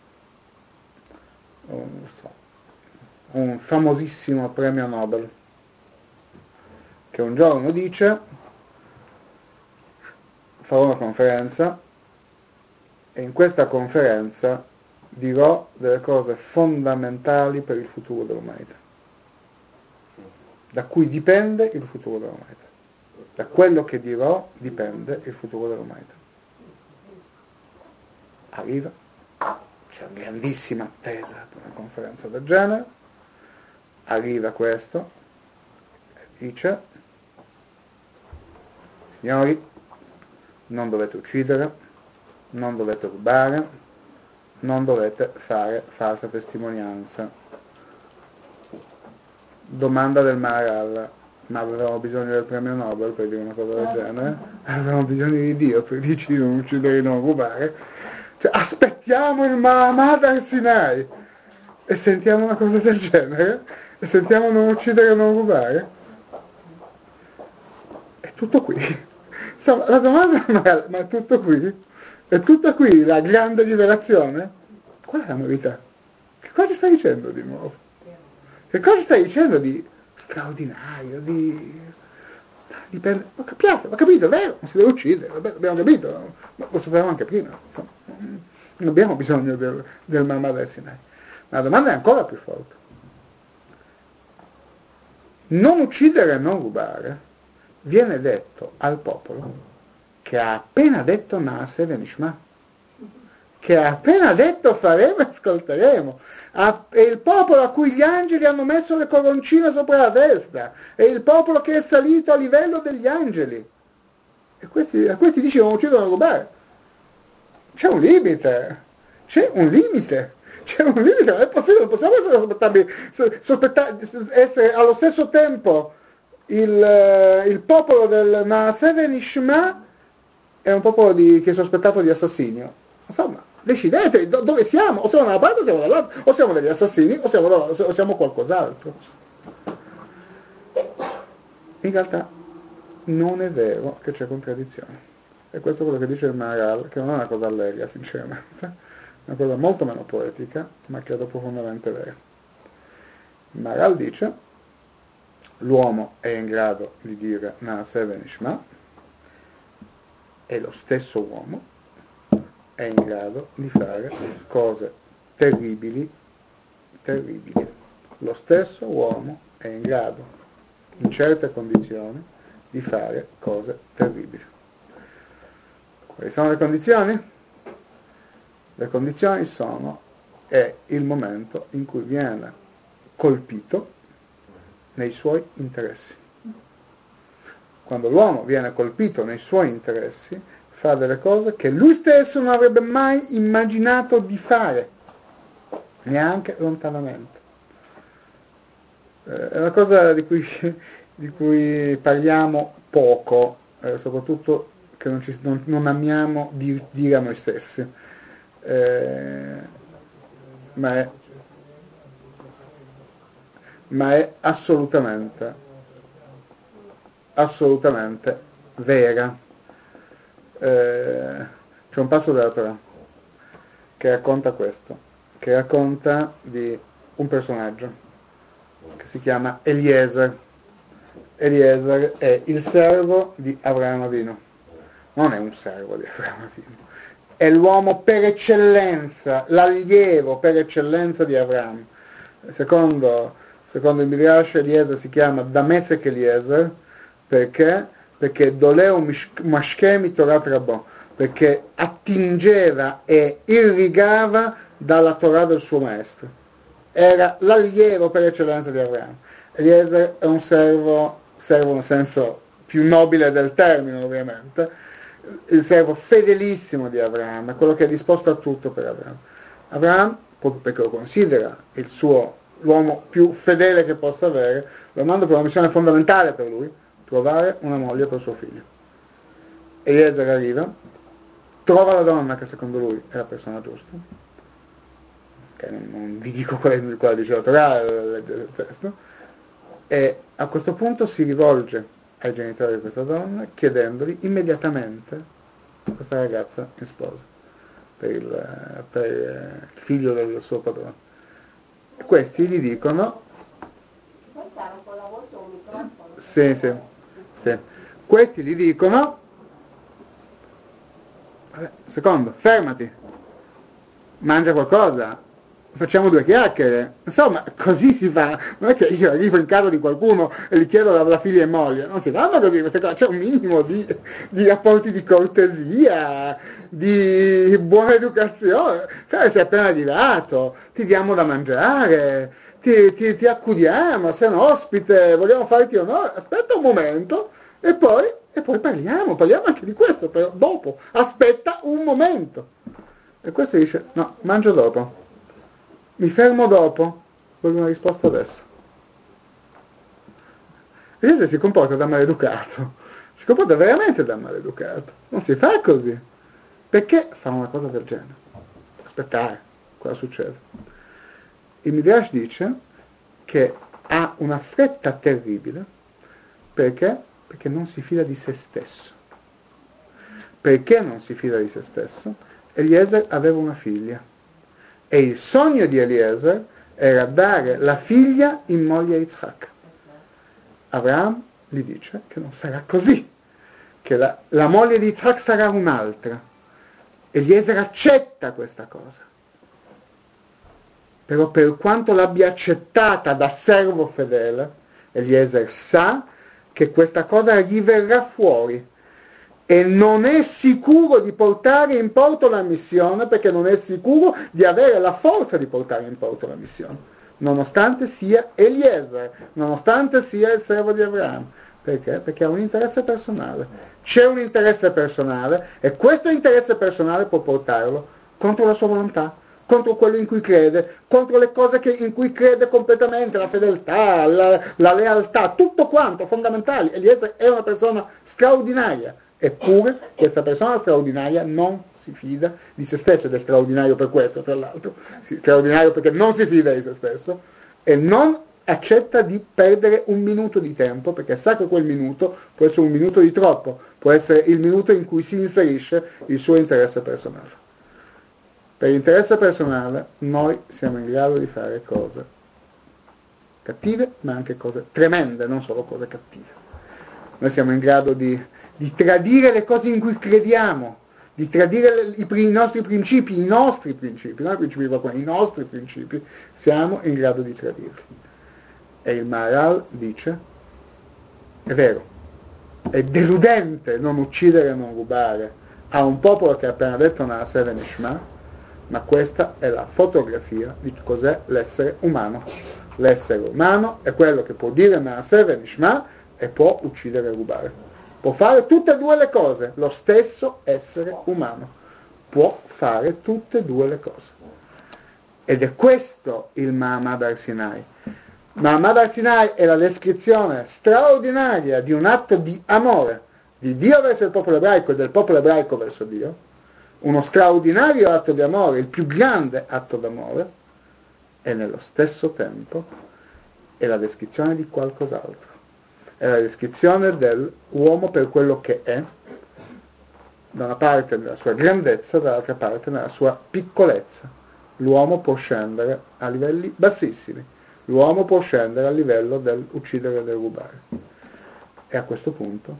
un, un famosissimo premio Nobel che un giorno dice: farò una conferenza e in questa conferenza dirò delle cose fondamentali per il futuro dell'umanità, da cui dipende il futuro dell'umanità. Da quello che dirò dipende il futuro dell'umanità. Arriva, c'è una grandissima attesa per una conferenza del genere, arriva questo, dice: signori, non dovete uccidere, non dovete rubare, non dovete fare falsa testimonianza. Domanda del Maharal: ma avevamo bisogno del premio Nobel per dire una cosa del genere? Avevamo bisogno di Dio per dirci di non uccidere e non rubare? Cioè, aspettiamo il Mahamad al Sinai e sentiamo una cosa del genere? E sentiamo non uccidere e non rubare? È tutto qui. Insomma, la domanda non è: ma è tutto qui? È tutta qui la grande rivelazione? Qual è la novità? Che cosa stai dicendo di nuovo? Che cosa stai dicendo di straordinario, di... dipende... Ho capito, ho capito, è vero, non si deve uccidere, vabbè, abbiamo capito, ma lo sapevamo anche prima, insomma, non abbiamo bisogno del, del Mahamad del Sinai. Ma la domanda è ancora più forte. Non uccidere e non rubare viene detto al popolo che ha appena detto Naaseh Venishma, che ha appena detto faremo e ascolteremo. È il popolo a cui gli angeli hanno messo le coroncine sopra la testa, è il popolo che è salito a livello degli angeli. E questi, a questi dice non uccidono rubare. C'è un limite, c'è un limite, c'è un limite, non è possibile, non possiamo essere sospettabili, sospettati, essere allo stesso tempo il, il popolo del Naaseh Venishma è un popolo di, che è sospettato di assassinio. Insomma, decidete dove siamo, o siamo da una parte o siamo dall'altra, o siamo degli assassini o siamo, o siamo qualcos'altro. In realtà non è vero che c'è contraddizione. E questo è quello che dice il Maharal, che non è una cosa allegra, sinceramente, è una cosa molto meno poetica, ma credo profondamente vera. Il Maharal dice: l'uomo è in grado di dire Naaseh Venishma, e lo stesso uomo è in grado di fare cose terribili, terribili. Lo stesso uomo è in grado, in certe condizioni, di fare cose terribili. Quali sono le condizioni? Le condizioni sono: è il momento in cui viene colpito nei suoi interessi. Quando l'uomo viene colpito nei suoi interessi, fa delle cose che lui stesso non avrebbe mai immaginato di fare, neanche lontanamente. Eh, è una cosa di cui, di cui parliamo poco, eh, soprattutto che non, ci, non, non amiamo dir, dire a noi stessi, eh, ma, è, ma è assolutamente, assolutamente vera. Eh, c'è un passo della Torah che racconta questo, che racconta di un personaggio che si chiama Eliezer. Eliezer è il servo di Avramo Avinu, non è un servo di Avramo Avinu, è l'uomo per eccellenza, l'allievo per eccellenza di Avramo. Secondo, secondo il Midrash, Eliezer si chiama Damesek Eliezer perché perché Doleu Mashkemi Torat Rabbo, perché attingeva e irrigava dalla Torah del suo maestro. Era l'allievo per eccellenza di Avramo. Eliezer è un servo, servo nel senso più nobile del termine ovviamente, il servo fedelissimo di Avramo, è quello che è disposto a tutto per Avramo. Avramo, proprio perché lo considera il suo, l'uomo più fedele che possa avere, lo manda per una missione fondamentale per lui: trovare una moglie per suo figlio. Eliezer arriva, trova la donna che secondo lui è la persona giusta, che non, non vi dico quella, quella dice la Torah, leggere il testo, e a questo punto si rivolge ai genitori di questa donna chiedendogli immediatamente questa ragazza in sposa per il, per il figlio del suo padrone. E questi gli dicono: sì, sì, sì. Questi gli dicono: vabbè, secondo, fermati, mangia qualcosa, facciamo due chiacchiere, insomma, così si fa, non è che io arrivo in casa di qualcuno e gli chiedo la, la figlia e moglie, non si fanno così queste cose, c'è un minimo di, di rapporti di cortesia, di buona educazione, cioè sei appena arrivato, ti diamo da mangiare, ti, ti, ti accudiamo, sei un ospite, vogliamo farti onore, aspetta un momento e poi, e poi parliamo, parliamo anche di questo, però dopo, aspetta un momento. E questo dice, no, mangio dopo. Mi fermo dopo, voglio una risposta adesso. Vedete, si comporta da maleducato, si comporta veramente da maleducato, non si fa così. Perché fa una cosa del genere? Aspettare, cosa succede? Il Midrash dice che ha una fretta terribile, perché? Perché non si fida di se stesso. Perché non si fida di se stesso? Eliezer aveva una figlia. E il sogno di Eliezer era dare la figlia in moglie a Yitzhak. Abraham gli dice che non sarà così, che la, la moglie di Yitzhak sarà un'altra. Eliezer accetta questa cosa. Però per quanto l'abbia accettata da servo fedele, Eliezer sa che questa cosa gli verrà fuori. E non è sicuro di portare in porto la missione perché non è sicuro di avere la forza di portare in porto la missione, nonostante sia Eliezer, nonostante sia il servo di Abramo. Perché? Perché ha un interesse personale. C'è un interesse personale e questo interesse personale può portarlo contro la sua volontà, contro quello in cui crede, contro le cose che, in cui crede completamente, la fedeltà, la, la lealtà, tutto quanto, fondamentali. Eliezer è una persona straordinaria. Eppure questa persona straordinaria non si fida di se stesso, ed è straordinario per questo, tra l'altro, sì, straordinario perché non si fida di se stesso e non accetta di perdere un minuto di tempo, perché sa che quel minuto può essere un minuto di troppo, può essere il minuto in cui si inserisce il suo interesse personale. Per interesse personale noi siamo in grado di fare cose cattive, ma anche cose tremende, non solo cose cattive. Noi siamo in grado di di tradire le cose in cui crediamo, di tradire i, i nostri principi, i nostri principi, non i principi di qualcuno, i nostri principi, siamo in grado di tradirli. E il Maharal dice, è vero, è deludente non uccidere e non rubare a un popolo che ha appena detto Naaseh Venishma, ma questa è la fotografia di cos'è l'essere umano. L'essere umano è quello che può dire Naaseh Venishma e può uccidere e rubare. Può fare tutte e due le cose, lo stesso essere umano può fare tutte e due le cose. Ed è questo il Mahamad Har Sinai. Mahamad Har Sinai è la descrizione straordinaria di un atto di amore di Dio verso il popolo ebraico e del popolo ebraico verso Dio, uno straordinario atto di amore, il più grande atto d'amore, e nello stesso tempo è la descrizione di qualcos'altro. È la descrizione dell'uomo per quello che è, da una parte nella sua grandezza, dall'altra parte nella sua piccolezza. L'uomo può scendere a livelli bassissimi, l'uomo può scendere a livello dell'uccidere e del rubare. E a questo punto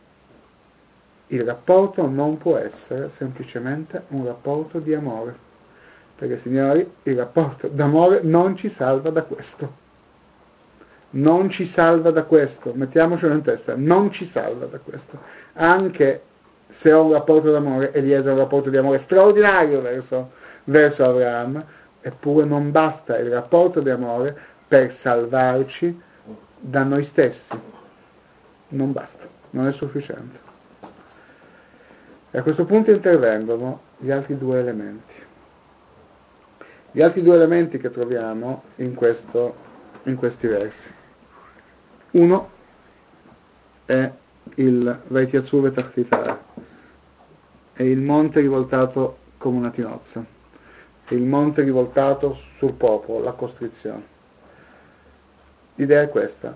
il rapporto non può essere semplicemente un rapporto di amore, perché signori, il rapporto d'amore non ci salva da questo. Non ci salva da questo, mettiamocelo in testa, non ci salva da questo. Anche se ho un rapporto d'amore, Eliezer ha un rapporto di amore straordinario verso, verso Abraham, eppure non basta il rapporto di amore per salvarci da noi stessi. Non basta, non è sufficiente. E a questo punto intervengono gli altri due elementi. Gli altri due elementi che troviamo in, questo, in questi versi. Uno è il Vaitiazu Vetachtitar, è il monte rivoltato come una tinozza, è il monte rivoltato sul popolo, la costrizione. L'idea è questa: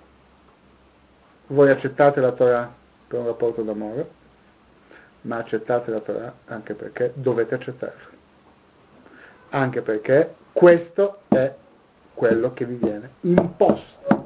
voi accettate la Torah per un rapporto d'amore, ma accettate la Torah anche perché dovete accettarla, anche perché questo è quello che vi viene imposto.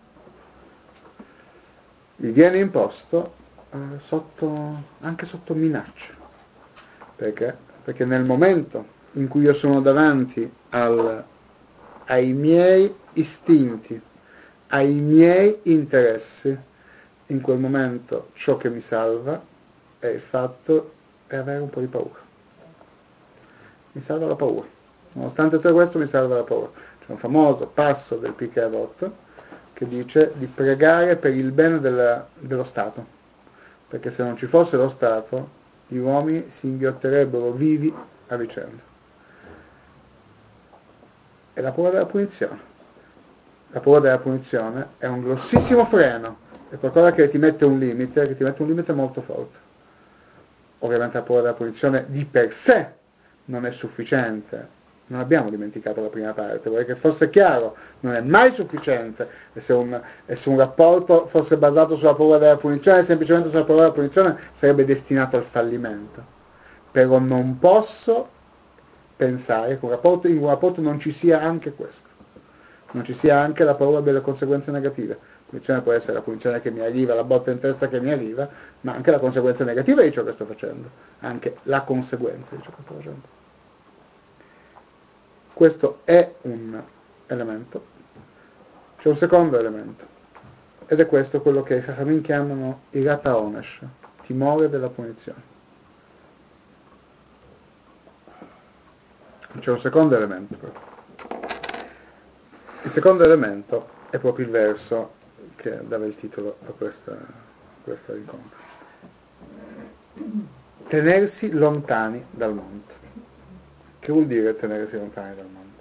Vi viene imposto eh, sotto, anche sotto minaccia. Perché? Perché nel momento in cui io sono davanti al, ai miei istinti, ai miei interessi, in quel momento ciò che mi salva è il fatto di avere un po' di paura. Mi salva la paura. Nonostante tutto questo mi salva la paura. C'è un famoso passo del Pirkei Avot che dice di pregare per il bene della, dello Stato, perché se non ci fosse lo Stato gli uomini si inghiotterebbero vivi a vicenda. E la paura della punizione. La paura della punizione è un grossissimo freno, è qualcosa che ti mette un limite, che ti mette un limite molto forte. Ovviamente la paura della punizione di per sé non è sufficiente. Non abbiamo dimenticato la prima parte, vorrei che fosse chiaro, non è mai sufficiente, e se un, e se un rapporto fosse basato sulla paura della punizione, semplicemente sulla paura della punizione, sarebbe destinato al fallimento. Però non posso pensare che un rapporto, in un rapporto non ci sia anche questo, non ci sia anche la paura delle conseguenze negative. La punizione può essere la punizione che mi arriva, la botta in testa che mi arriva, ma anche la conseguenza negativa di ciò che sto facendo, anche la conseguenza di ciò che sto facendo. Questo è un elemento. C'è un secondo elemento, ed è questo quello che i Chachamim chiamano Irat HaOnesh, timore della punizione. C'è un secondo elemento però. Il secondo elemento è proprio il verso che dava il titolo a questa, a questo incontro. Tenersi lontani dal monte. Che vuol dire tenersi lontani dal monte?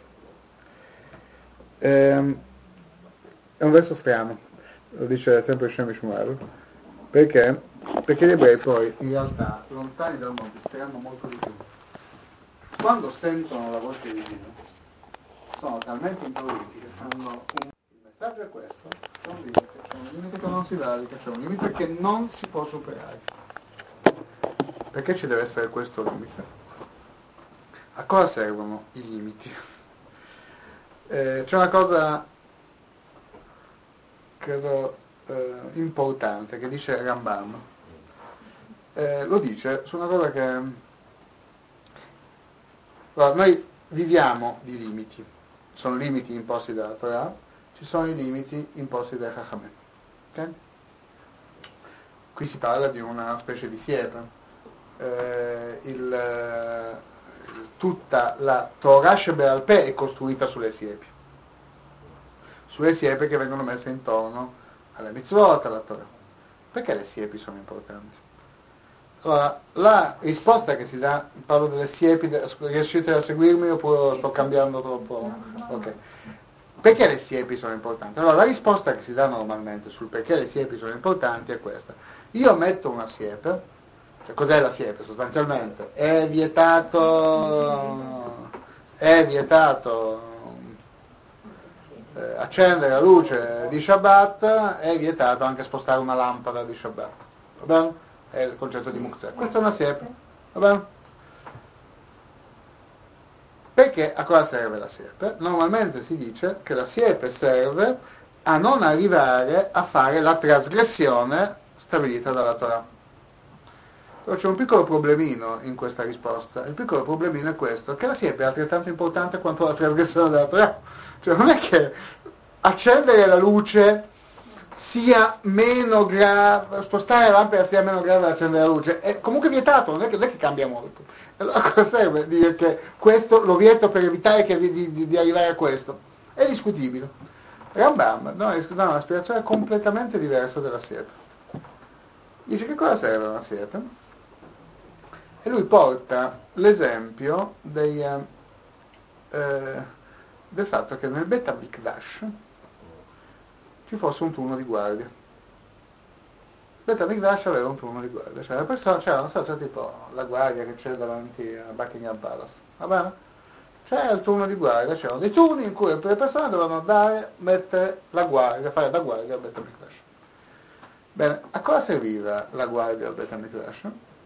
Ehm, è un verso strano, lo dice sempre Shem Shmuel, perché? Perché gli ebrei poi in realtà lontani dal monte staranno molto di più. Quando sentono la voce di Dio sono talmente impauriti che fanno un... Il messaggio è questo, c'è un limite, c'è un limite che non si valica, c'è un limite che non si può superare. Perché ci deve essere questo limite? A cosa servono i limiti? Eh, c'è una cosa, credo, eh, importante che dice Rambam. Eh, lo dice su una cosa che... Allora, noi viviamo di limiti. Sono limiti imposti dalla Torah, ci sono i limiti imposti dai Chachamim. Okay? Qui si parla di una specie di siepe. Eh, il, tutta la Torah Shebe'al Peh è costruita sulle siepi. Sulle siepi che vengono messe intorno alle mitzvot, alla Torah. Perché le siepi sono importanti? Allora, la risposta che si dà, parlo delle siepi, riuscite a seguirmi oppure sto cambiando troppo? Ok. Perché le siepi sono importanti? Allora, la risposta che si dà normalmente sul perché le siepi sono importanti è questa. Io metto una siepe, cioè cos'è la siepe sostanzialmente? È vietato, è vietato eh, accendere la luce di Shabbat, è vietato anche spostare una lampada di Shabbat. Va bene? È il concetto di Muktzeh. Questa è una siepe, va bene? Perché a cosa serve la siepe? Normalmente si dice che la siepe serve a non arrivare a fare la trasgressione stabilita dalla Torah. Però c'è un piccolo problemino in questa risposta. Il piccolo problemino è questo, che la siepe è altrettanto importante quanto la trasgressione della Torah. Cioè non è che accendere la luce sia meno grave, spostare la lampada sia meno grave da accendere la luce, è comunque vietato, non è che, non è che cambia molto. Allora cosa serve dire che questo lo vieto per evitare che, di, di, di arrivare a questo? È discutibile. Rambam dà no, una spiegazione completamente diversa della siepe. Dice che cosa serve una siepe? E lui porta l'esempio dei, eh, del fatto che nel Bet HaMikdash ci fosse un turno di guardia. Bet HaMikdash aveva un turno di guardia, cioè la persona, c'era una sorta tipo la guardia che c'è davanti a Buckingham Palace, va bene? C'era il turno di guardia, c'erano dei turni in cui le persone dovevano andare, mettere la guardia, fare da guardia al Bet HaMikdash. Bene, a cosa serviva la guardia al Bet HaMikdash?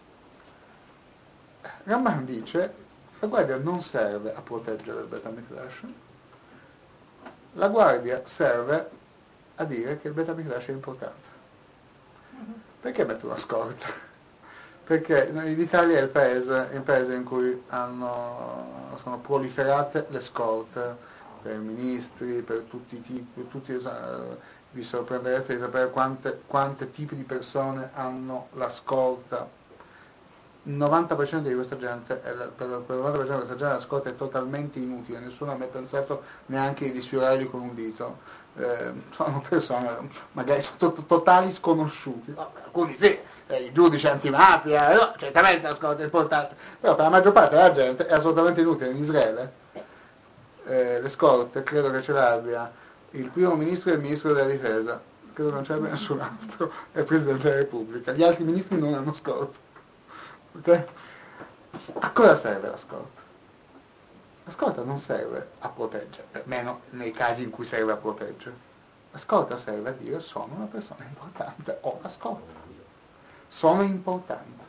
Rambam dice, la guardia non serve a proteggere il Bet HaMikdash, la guardia serve a dire che il Bet HaMikdash è importante. Perché mette una scorta? perché l'Italia è il paese, il paese in cui hanno, sono proliferate le scorte per ministri, per tutti i tipi, per tutti, uh, vi sorprenderete di sapere quante, quante tipi di persone hanno la scorta. Il novanta per cento di questa gente, per il novanta per cento di questa gente la scorta è totalmente inutile, nessuno ha mai pensato neanche di disfiorarli con un dito. Eh, sono persone, magari sono to- totali sconosciuti, no, alcuni sì, eh, i giudici antimafia, no, certamente la scorta è importante, però per la maggior parte della gente è assolutamente inutile. In Israele eh, le scorte credo che ce l'abbia il primo ministro e il ministro della difesa, credo non ce l'abbia nessun altro, è il Presidente della Repubblica, gli altri ministri non hanno scorte. Okay? A cosa serve la scorta? La scorta non serve a proteggere, almeno nei casi in cui serve a proteggere. La scorta serve a dire sono una persona importante, ho la scorta, sono importante.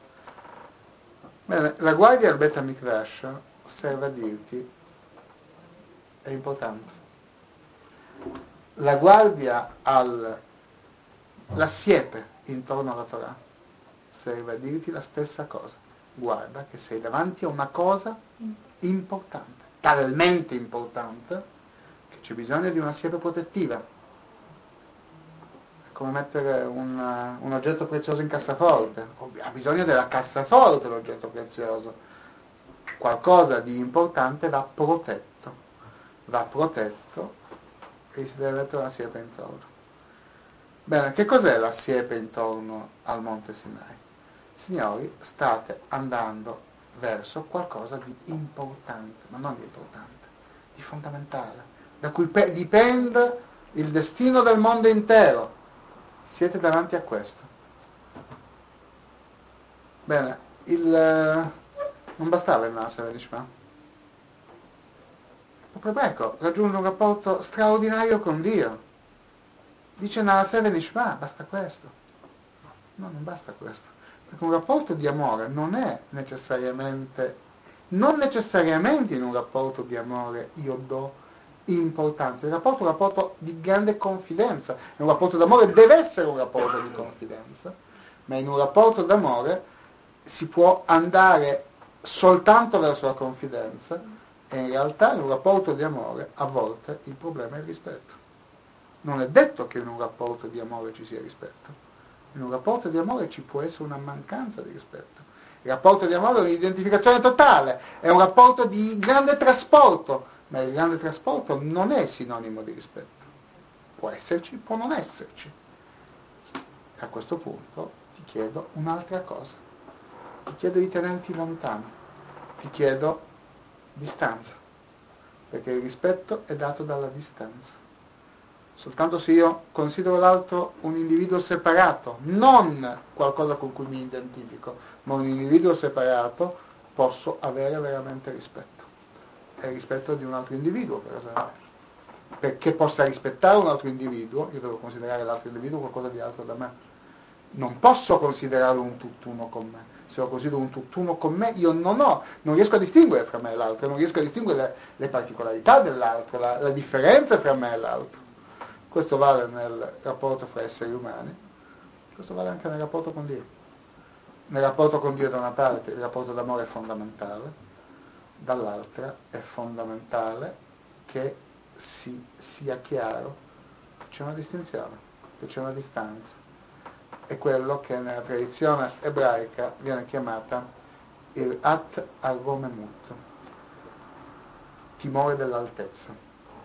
Bene, la guardia al Bet HaMikdash serve a dirti è importante. La guardia al la siepe intorno alla Torah serve a dirti la stessa cosa. Guarda che sei davanti a una cosa importante, talmente importante che c'è bisogno di una siepe protettiva. È come mettere un, un oggetto prezioso in cassaforte, ha bisogno della cassaforte l'oggetto prezioso. Qualcosa di importante va protetto, va protetto e si deve mettere una siepe intorno. Bene, che cos'è la siepe intorno al Monte Sinai? Signori, state andando verso qualcosa di importante, ma non di importante, di fondamentale, da cui pe- dipende il destino del mondo intero. Siete davanti a questo. Bene, il, eh, non bastava il Nasser Nishma. Proprio ecco, raggiunge un rapporto straordinario con Dio. Dice Nasser Nishma, basta questo. No, non basta questo. Perché un rapporto di amore non è necessariamente, non necessariamente in un rapporto di amore io do importanza. Il rapporto è un rapporto di grande confidenza. È un rapporto d'amore, deve essere un rapporto di confidenza, ma in un rapporto d'amore si può andare soltanto verso la confidenza e in realtà in un rapporto di amore a volte il problema è il rispetto. Non è detto che in un rapporto di amore ci sia rispetto. In un rapporto di amore ci può essere una mancanza di rispetto. Il rapporto di amore è un'identificazione totale, è un rapporto di grande trasporto, ma il grande trasporto non è sinonimo di rispetto. Può esserci, può non esserci. A questo punto ti chiedo un'altra cosa. Ti chiedo di tenerti lontano. Ti chiedo distanza, perché il rispetto è dato dalla distanza. Soltanto se io considero l'altro un individuo separato, non qualcosa con cui mi identifico, ma un individuo separato, posso avere veramente rispetto. È il rispetto di un altro individuo, per esempio. Perché possa rispettare un altro individuo, io devo considerare l'altro individuo qualcosa di altro da me. Non posso considerarlo un tutt'uno con me. Se lo considero un tutt'uno con me, io non ho, non riesco a distinguere fra me e l'altro, non riesco a distinguere le, le particolarità dell'altro, la, la differenza fra me e l'altro. Questo vale nel rapporto fra esseri umani, questo vale anche nel rapporto con Dio. Nel rapporto con Dio da una parte il rapporto d'amore è fondamentale, dall'altra è fondamentale che si, sia chiaro che c'è una distinzione, che c'è una distanza. È quello che nella tradizione ebraica viene chiamata il At Aromemut, timore dell'altezza.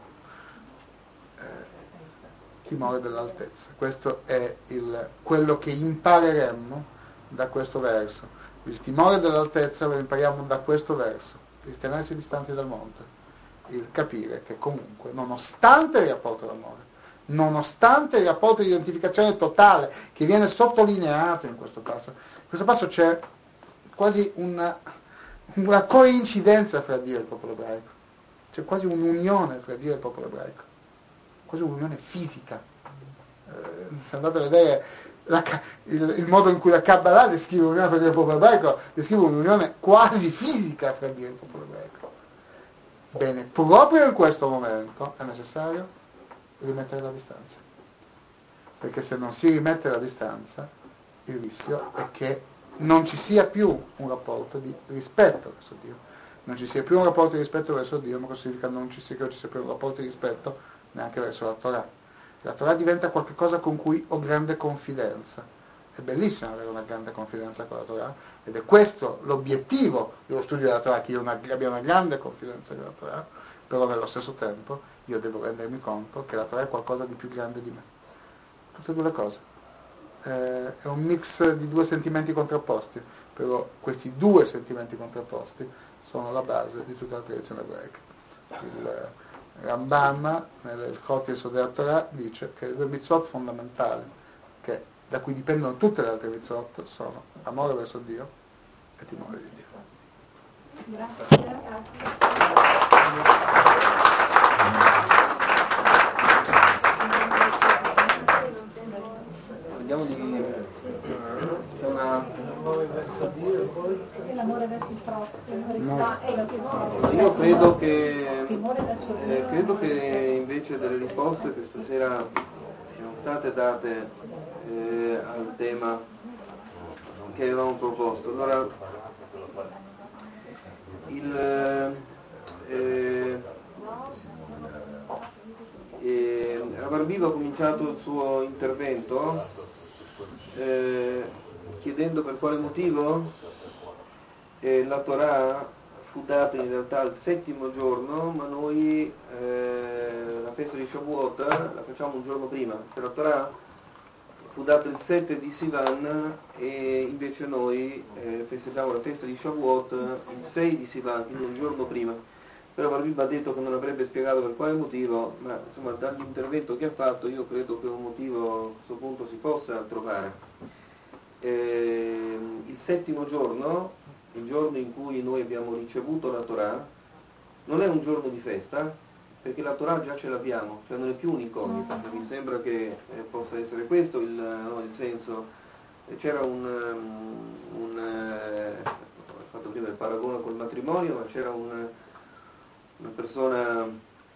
Eh, timore dell'altezza. Questo è il, quello che impareremmo da questo verso. Il timore dell'altezza lo impariamo da questo verso, il tenersi distanti dal monte, il capire che comunque, nonostante il rapporto d'amore, nonostante il rapporto di identificazione totale che viene sottolineato in questo passo, in questo passo c'è quasi una, una coincidenza fra Dio e il popolo ebraico, c'è quasi un'unione fra Dio e il popolo ebraico, quasi un'unione fisica. Eh, se andate a vedere la, il, il modo in cui la Kabbalah descrive l'unione fra Dio e il popolo ebraico, descrive un'unione quasi fisica fra Dio e il popolo ebraico. Bene, proprio in questo momento è necessario rimettere la distanza, perché se non si rimette la distanza il rischio è che non ci sia più un rapporto di rispetto verso Dio. Non ci sia più un rapporto di rispetto verso Dio, ma cosa significa non ci sia, che non ci sia più un rapporto di rispetto neanche verso la Torah. La Torah diventa qualcosa con cui ho grande confidenza. È bellissimo avere una grande confidenza con la Torah, ed è questo l'obiettivo dello studio della Torah, che io una, abbia una grande confidenza con la Torah, però nello stesso tempo io devo rendermi conto che la Torah è qualcosa di più grande di me. Tutte e due le cose. Eh, è un mix di due sentimenti contrapposti, però questi due sentimenti contrapposti sono la base di tutta la tradizione ebraica. Il Rambam, nel Chotis della Torah, dice che le due mitzvot fondamentali, che, da cui dipendono tutte le altre mitzvot, sono amore verso Dio e timore di Dio. Grazie. Vediamo di... c'è una... L'amore verso il prossimo. No. Io credo che eh, credo che invece delle risposte che stasera siano state date eh, al tema che avevamo proposto. Allora, il eh, eh, Rav Biv ha cominciato il suo intervento eh, chiedendo per quale motivo eh, la Torah fu data in realtà al settimo giorno, ma noi eh, la festa di Shavuot la facciamo un giorno prima. Cioè la Torah fu data il sette di Sivan e invece noi eh, festeggiamo la festa di Shavuot il sei di Sivan, quindi un giorno prima. Però Rav Biv ha detto che non avrebbe spiegato per quale motivo, ma insomma dall'intervento che ha fatto io credo che un motivo a questo punto si possa trovare. Eh, il settimo giorno, il giorno in cui noi abbiamo ricevuto la Torah, non è un giorno di festa, perché la Torah già ce l'abbiamo, cioè non è più un'incognita. Mi sembra che eh, possa essere questo il, no, il senso. C'era un, um, un eh, ho fatto prima il paragone col matrimonio, ma c'era un, una persona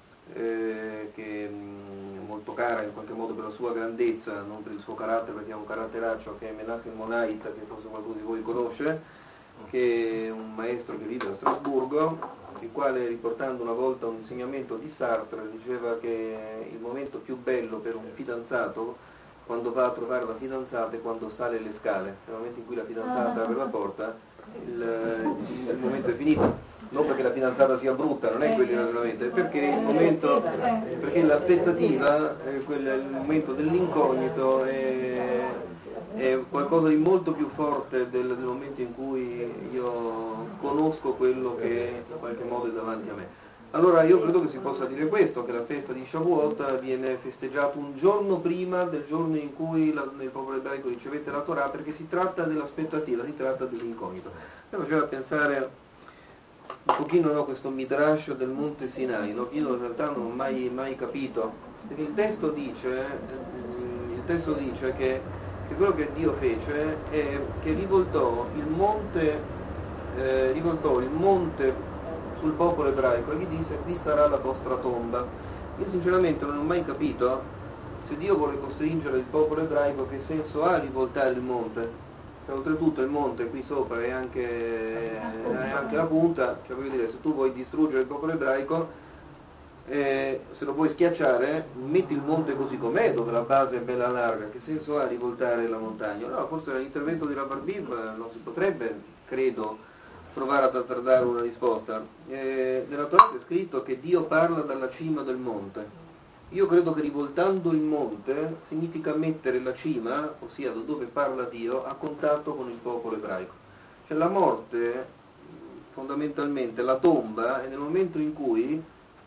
eh, che è molto cara in qualche modo per la sua grandezza, non per il suo carattere, perché ha un caratteraccio, che è Menachem Monait, che forse qualcuno di voi conosce, che è un maestro che vive a Strasburgo, il quale, riportando una volta un insegnamento di Sartre, diceva che il momento più bello per un fidanzato quando va a trovare la fidanzata è quando sale le scale. Nel momento in cui la fidanzata apre la porta, il, il momento è finito. Non perché la fidanzata sia brutta, non è quello il ragionamento, è perché il momento, perché l'aspettativa, è quel, il momento dell'incognito è, è qualcosa di molto più forte del, del momento in cui io conosco quello che in qualche modo è davanti a me. Allora io credo che si possa dire questo, che la festa di Shavuot viene festeggiata un giorno prima del giorno in cui la, il popolo ebraico ricevette la Torah, perché si tratta dell'aspettativa, si tratta dell'incognito. Mi faceva pensare un pochino, no, questo midrash del Monte Sinai, no, che io in realtà non ho mai, mai capito, perché il testo dice, eh, il testo dice che, che quello che Dio fece è che rivoltò il monte, eh, rivoltò il monte sul popolo ebraico e gli disse: qui sarà la vostra tomba. Io sinceramente non ho mai capito se Dio vuole costringere il popolo ebraico, che senso ha rivoltare il monte. Cioè, oltretutto il monte qui sopra è anche, è anche la punta, cioè voglio dire, se tu vuoi distruggere il popolo ebraico, eh, se lo vuoi schiacciare, metti il monte così com'è, dove la base è bella larga, che senso ha rivoltare la montagna? No, forse l'intervento di Rav Biv non si potrebbe, credo, provare ad azzardare una risposta. Eh, nella Torah è scritto che Dio parla dalla cima del monte. Io credo che rivoltando il monte significa mettere la cima, ossia da dove parla Dio, a contatto con il popolo ebraico. Cioè la morte, fondamentalmente, la tomba, è nel momento in cui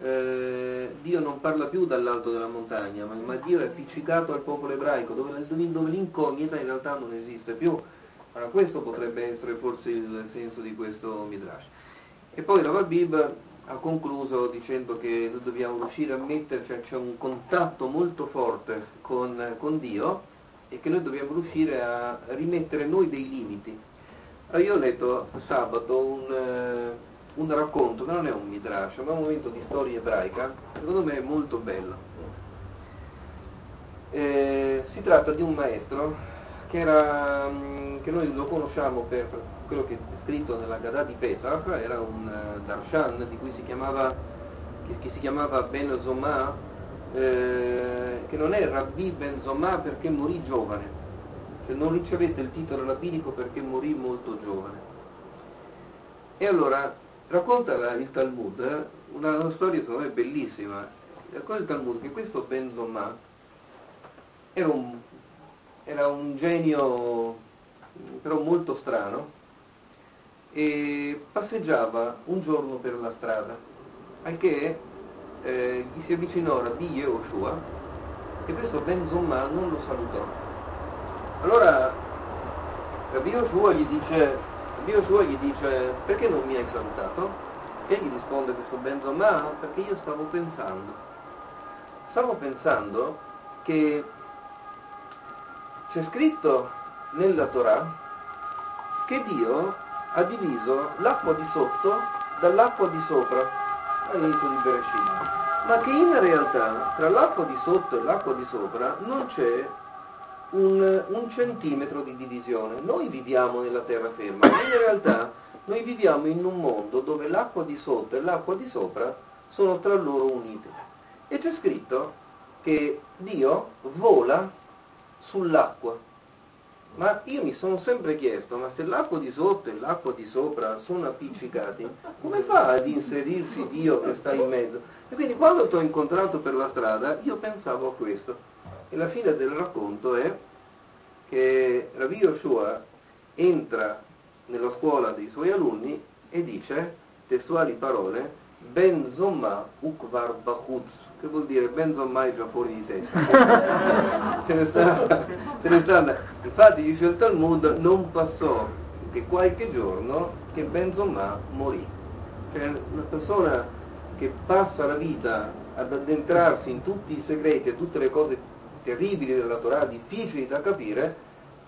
eh, Dio non parla più dall'alto della montagna, ma, ma Dio è appiccicato al popolo ebraico, dove, dove l'incognita in realtà non esiste più. Allora questo potrebbe essere forse il senso di questo midrash. E poi Rav Biv ha concluso dicendo che noi dobbiamo riuscire a mettere, cioè c'è un contatto molto forte con, con Dio, e che noi dobbiamo riuscire a rimettere noi dei limiti. Allora, io ho letto sabato un, un racconto, che non è un midrash, ma un momento di storia ebraica, secondo me è molto bello. Eh, si tratta di un maestro che che, era, che noi lo conosciamo per quello che è scritto nella Gadà di Pesach, era un uh, darshan di cui si chiamava, che, che si chiamava Ben Zomà, eh, che non è Rabbi Ben Zomà perché morì giovane, cioè non ricevette il titolo rabbinico perché morì molto giovane. E allora racconta la, il Talmud, eh, una, una storia secondo me bellissima, racconta il Talmud che questo Ben Zomà era un, era un genio però molto strano, e passeggiava un giorno per la strada, al che eh, gli si avvicinò Rabbi Yehoshua e questo Ben Zomà non lo salutò. Allora Rabbi Yehoshua gli dice, Rabbi Yehoshua gli dice perché non mi hai salutato? E gli risponde questo Ben Zomà, perché io stavo pensando, stavo pensando che c'è scritto nella Torah che Dio ha diviso l'acqua di sotto dall'acqua di sopra all'inizio di Bereshit, ma che in realtà tra l'acqua di sotto e l'acqua di sopra non c'è un, un centimetro di divisione. Noi viviamo nella terraferma, ma in realtà noi viviamo in un mondo dove l'acqua di sotto e l'acqua di sopra sono tra loro unite. E c'è scritto che Dio vola sull'acqua. Ma io mi sono sempre chiesto, ma se l'acqua di sotto e l'acqua di sopra sono appiccicati, come fa ad inserirsi Dio che sta in mezzo? E quindi quando ti ho incontrato per la strada, io pensavo a questo. E la fine del racconto è che Rabbi Yehoshua entra nella scuola dei suoi alunni e dice, testuali parole, Ben Zomà ukvar bachutz, che vuol dire Ben Zomà è già fuori di testa. se ne sta, se ne sta. Infatti dice il Talmud, non passò che qualche giorno che Ben Zomà morì. Cioè una persona che passa la vita ad addentrarsi in tutti i segreti e tutte le cose terribili della Torah, difficili da capire,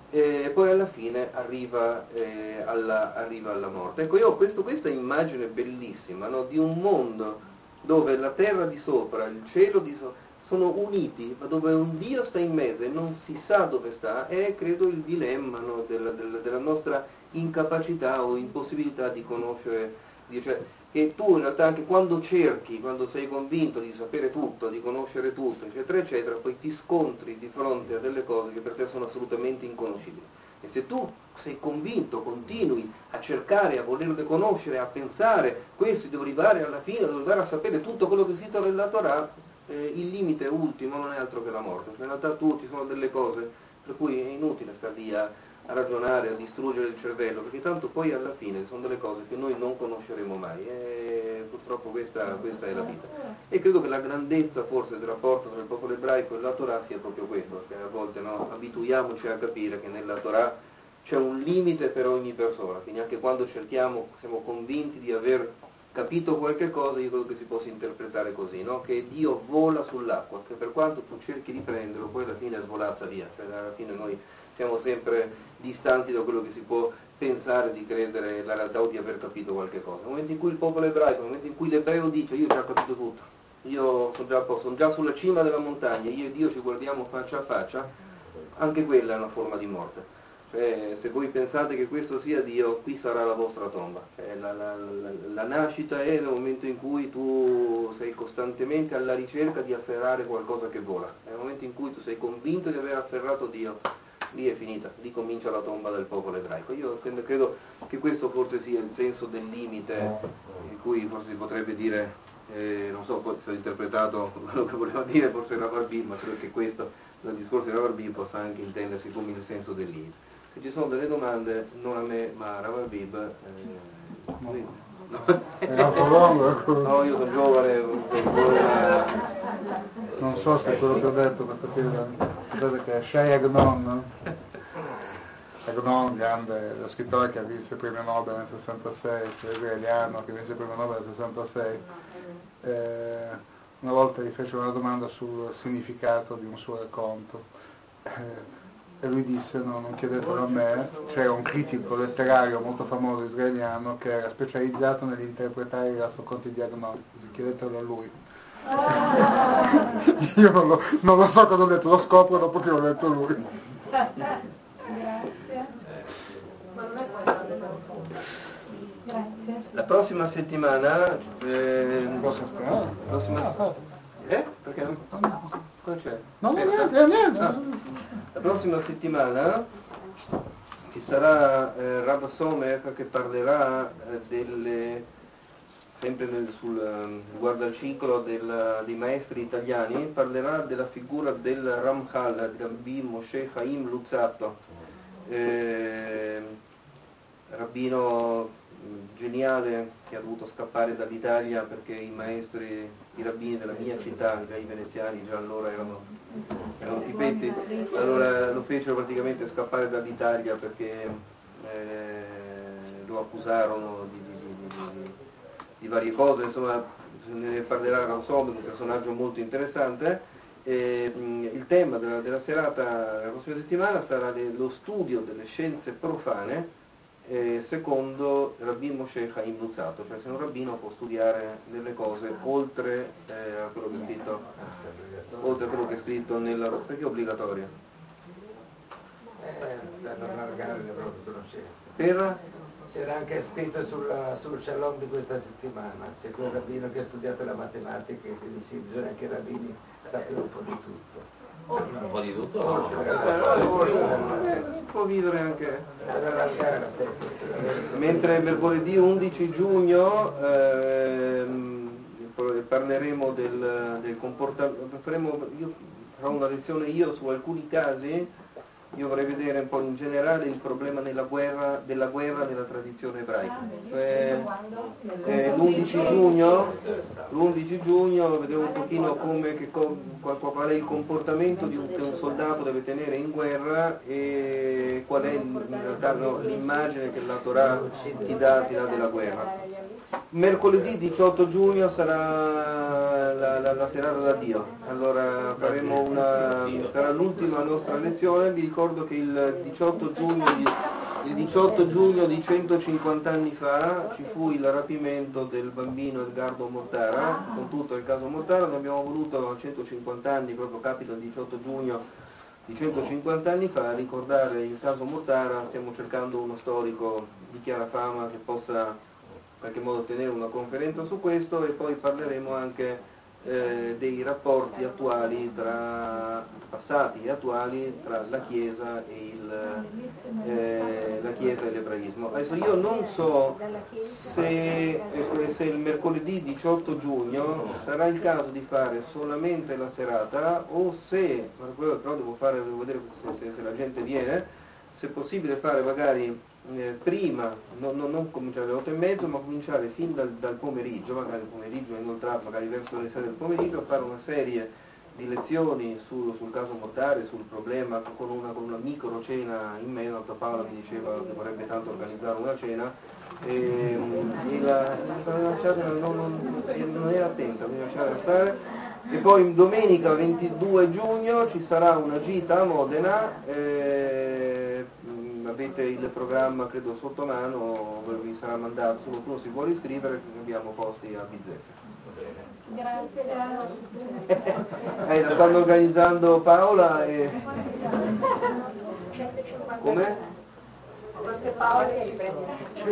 e poi alla fine arriva, eh, alla, arriva alla morte. Ecco, io ho questo, questa immagine bellissima, no? Di un mondo dove la terra di sopra, il cielo di sopra sono uniti, ma dove un Dio sta in mezzo e non si sa dove sta, è credo il dilemma, no? della, della, della nostra incapacità o impossibilità di conoscere Dio. Cioè, che tu in realtà anche quando cerchi, quando sei convinto di sapere tutto, di conoscere tutto, eccetera, eccetera, poi ti scontri di fronte a delle cose che per te sono assolutamente inconoscibili. E se tu sei convinto, continui a cercare, a volerle conoscere, a pensare, questo devo arrivare alla fine, devo arrivare a sapere tutto quello che è scritto nella Torah, eh, il limite ultimo non è altro che la morte. In realtà tu ci sono delle cose per cui è inutile stare lì a a ragionare, a distruggere il cervello, perché tanto poi alla fine sono delle cose che noi non conosceremo mai, e purtroppo questa, questa è la vita. E credo che la grandezza forse del rapporto tra il popolo ebraico e la Torah sia proprio questo, che a volte no, abituiamoci a capire che nella Torah c'è un limite per ogni persona, quindi anche quando cerchiamo, siamo convinti di aver capito qualche cosa, io credo che si possa interpretare così, no? Che Dio vola sull'acqua, che per quanto tu cerchi di prenderlo, poi alla fine svolazza via, cioè alla fine noi siamo sempre distanti da quello che si può pensare di credere la realtà o di aver capito qualche cosa. Nel momento in cui il popolo ebraico, nel momento in cui l'ebreo dice io ho già capito tutto, io sono già a posto, sono già sulla cima della montagna, io e Dio ci guardiamo faccia a faccia, anche quella è una forma di morte. Cioè, se voi pensate che questo sia Dio, qui sarà la vostra tomba. Cioè, la, la, la, la nascita è nel momento in cui tu sei costantemente alla ricerca di afferrare qualcosa che vola. Nel momento in cui tu sei convinto di aver afferrato Dio, lì è finita, lì comincia la tomba del popolo ebraico. Io credo che questo forse sia il senso del limite, in cui forse si potrebbe dire, eh, non so, poi se ho interpretato quello che voleva dire, forse era Barbì, ma credo che questo, nel discorso di Barbì, possa anche intendersi come il senso del limite. Se ci sono delle domande, non a me, ma a Ravarbib, eh, no. È un po' lungo. No, io sono giovane, non so se è quello che ho detto, questo qui, vedete che è Shai Agnon, Agnon, grande, lo scrittore che vinse il premio Nobel nel sessantasei, cioè israeliano che vinse il premio Nobel nel sessantasei, eh, una volta gli fece una domanda sul significato di un suo racconto. Eh, E lui disse, no, non chiedetelo a me, c'era un critico letterario molto famoso israeliano che era specializzato nell'interpretare i racconti di Agnon, chiedetelo a lui. Io non lo, non lo so cosa ho detto, lo scopro dopo che ho letto lui. prossima settimana... Eh, Prossima settimana? Prossima... Ah, eh? Perché non... Cosa c'è? No, no, Aspetta. niente, niente. Ah. La prossima settimana ci sarà eh, Rav Somer che parlerà eh, delle, sempre nel, sul, um, riguardo al ciclo del, dei maestri italiani, parlerà della figura del Ramchal, di Rabbi Moshe Chaim Luzzatto, eh, rabbino geniale che ha dovuto scappare dall'Italia perché i maestri, i rabbini della mia città, già i veneziani già allora erano, erano tipetti, allora lo fecero praticamente scappare dall'Italia perché eh, lo accusarono di, di, di, di, di varie cose, insomma ne parlerà Ransom, un personaggio molto interessante. E, mh, il tema della, della serata la prossima settimana sarà le, lo studio delle scienze profane Eh, secondo Rabbi Moshe Chaim Luzzatto, cioè se un rabbino può studiare delle cose oltre eh, a quello che è scritto, oltre a quello che è scritto nella, perché è obbligatorio? Eh, per allargare le proprie conoscenze. Per? C'era anche scritto sulla, sul shalom di questa settimana, se quel rabbino che ha studiato la matematica, e quindi sì, bisogna che i rabbini sappiano un po' di tutto. Un po' di tutto? No, Eh, può vivere anche. per allargare la testa. Mentre mercoledì undici giugno ehm, parleremo del, del comportamento, faremo, io farò una lezione io su alcuni casi. Io vorrei vedere un po' in generale il problema nella guerra, della guerra nella tradizione ebraica. Cioè, eh, l'undici giugno, l'undici giugno vedremo un pochino come, che, qual, qual è il comportamento di un, che un soldato deve tenere in guerra e qual è in realtà no, l'immagine che la Torah ti dà, ti dà della guerra. Mercoledì diciotto giugno sarà la, la, la serata da Dio, allora faremo una, sarà l'ultima nostra lezione. Vi ricordo che il diciotto giugno di, il diciotto giugno di centocinquanta anni fa ci fu il rapimento del bambino Edgardo Mortara, con tutto il caso Mortara. Noi abbiamo voluto a centocinquanta anni, proprio capita il diciotto giugno di centocinquanta anni fa, ricordare il caso Mortara. Stiamo cercando uno storico di chiara fama che possa in qualche modo tenere una conferenza su questo, e poi parleremo anche eh, dei rapporti attuali tra passati e attuali tra la Chiesa e il, eh, la Chiesa e l'ebraismo. Adesso io non so se, eh, se il mercoledì diciotto giugno sarà il caso di fare solamente la serata o se, però devo fare, devo vedere se, se, se la gente viene, se è possibile fare magari Eh, prima, no, no, non cominciare alle otto e mezzo, ma cominciare fin dal, dal pomeriggio, magari il pomeriggio inoltrato, magari verso le sei del pomeriggio, a fare una serie di lezioni su, sul caso Mortara, sul problema, con una, con una micro cena in meno. Alta Paola mi diceva che vorrebbe tanto organizzare una cena, e, e la, non, non, non era attenta, mi lasciava stare. E poi domenica ventidue giugno ci sarà una gita a Modena. eh, Avete il programma credo sotto mano, vi sarà mandato, se qualcuno si vuole iscrivere abbiamo posti a bizzeffe. Grazie. eh, la stanno organizzando Paola e... come? Perché Paola si riprenderà.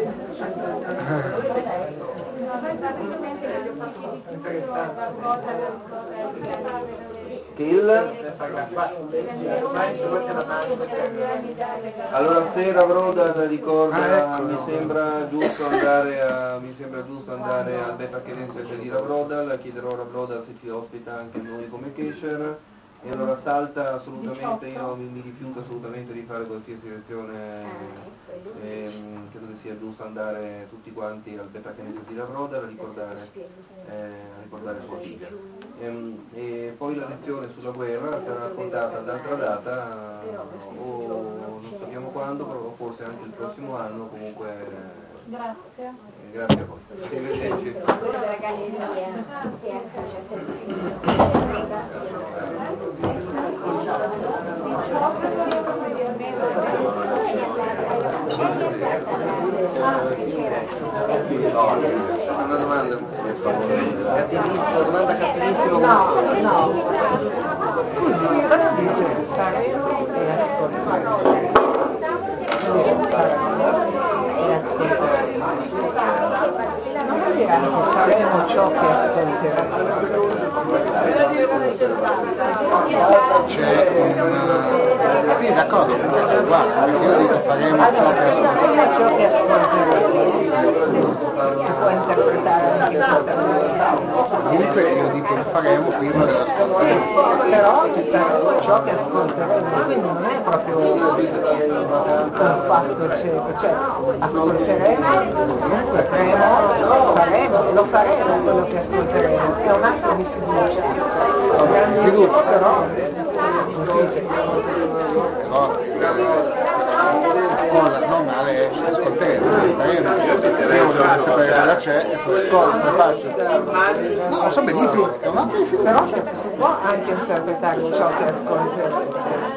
Che il... Allora sera Broda ricorda, mi sembra giusto andare a, mi sembra giusto andare al Beta Kenesia di Ravrodal, chiederò a Ravrodal se ci ospita anche noi come Kesher. E allora salta assolutamente, io mi, mi rifiuto assolutamente di fare qualsiasi lezione, ehm, credo che sia giusto andare tutti quanti al Beta Kenesia di Ravrodal a ricordare, eh, a ricordare sua figlia. E, e poi la lezione sulla guerra sarà raccontata ad altra data, o non sappiamo quando, però forse anche il prossimo anno, comunque. Grazie. Eh, grazie a voi. Arrivederci. Una domanda, cattivissima, domanda cattivissima. No, no. Scusi, cosa dice? Era anche faremo ciò che ascolteremo. C'è un... sì, d'accordo, guarda, io dico faremo ciò che Faremo ciò che ascolteremo. Si può interpretare anche questa. comunque io dico lo faremo prima dell'ascoltare. Però faremo ciò che ascolteremo, quindi non è proprio un fatto cieco, cioè ascolteremo, comunque faremo, faremo, lo faremo quello che ascolteremo, è un atto di fiducia, grande fiducia, però difficile. Però cosa normale è ascolteremo, faremo, devo sapere cosa c'è e poi ascolto, poi faccio. No, lo so benissimo, è un atto di fiducia. Però si può anche interpretare ciò che ascolteremo.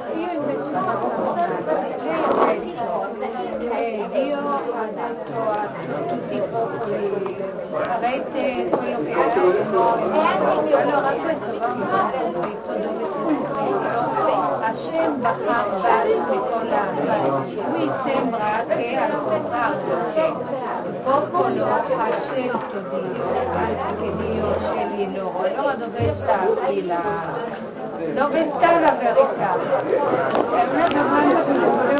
Dio ha detto a tutti i popoli, farete quello che avete. Allora questo va un scritto dove c'è scritto Hashem Bahar qui sembra che al contrario, che il popolo ha scelto Dio, anche che Dio sceglie loro. Allora dove sta la, dove sta la verità? È una domanda che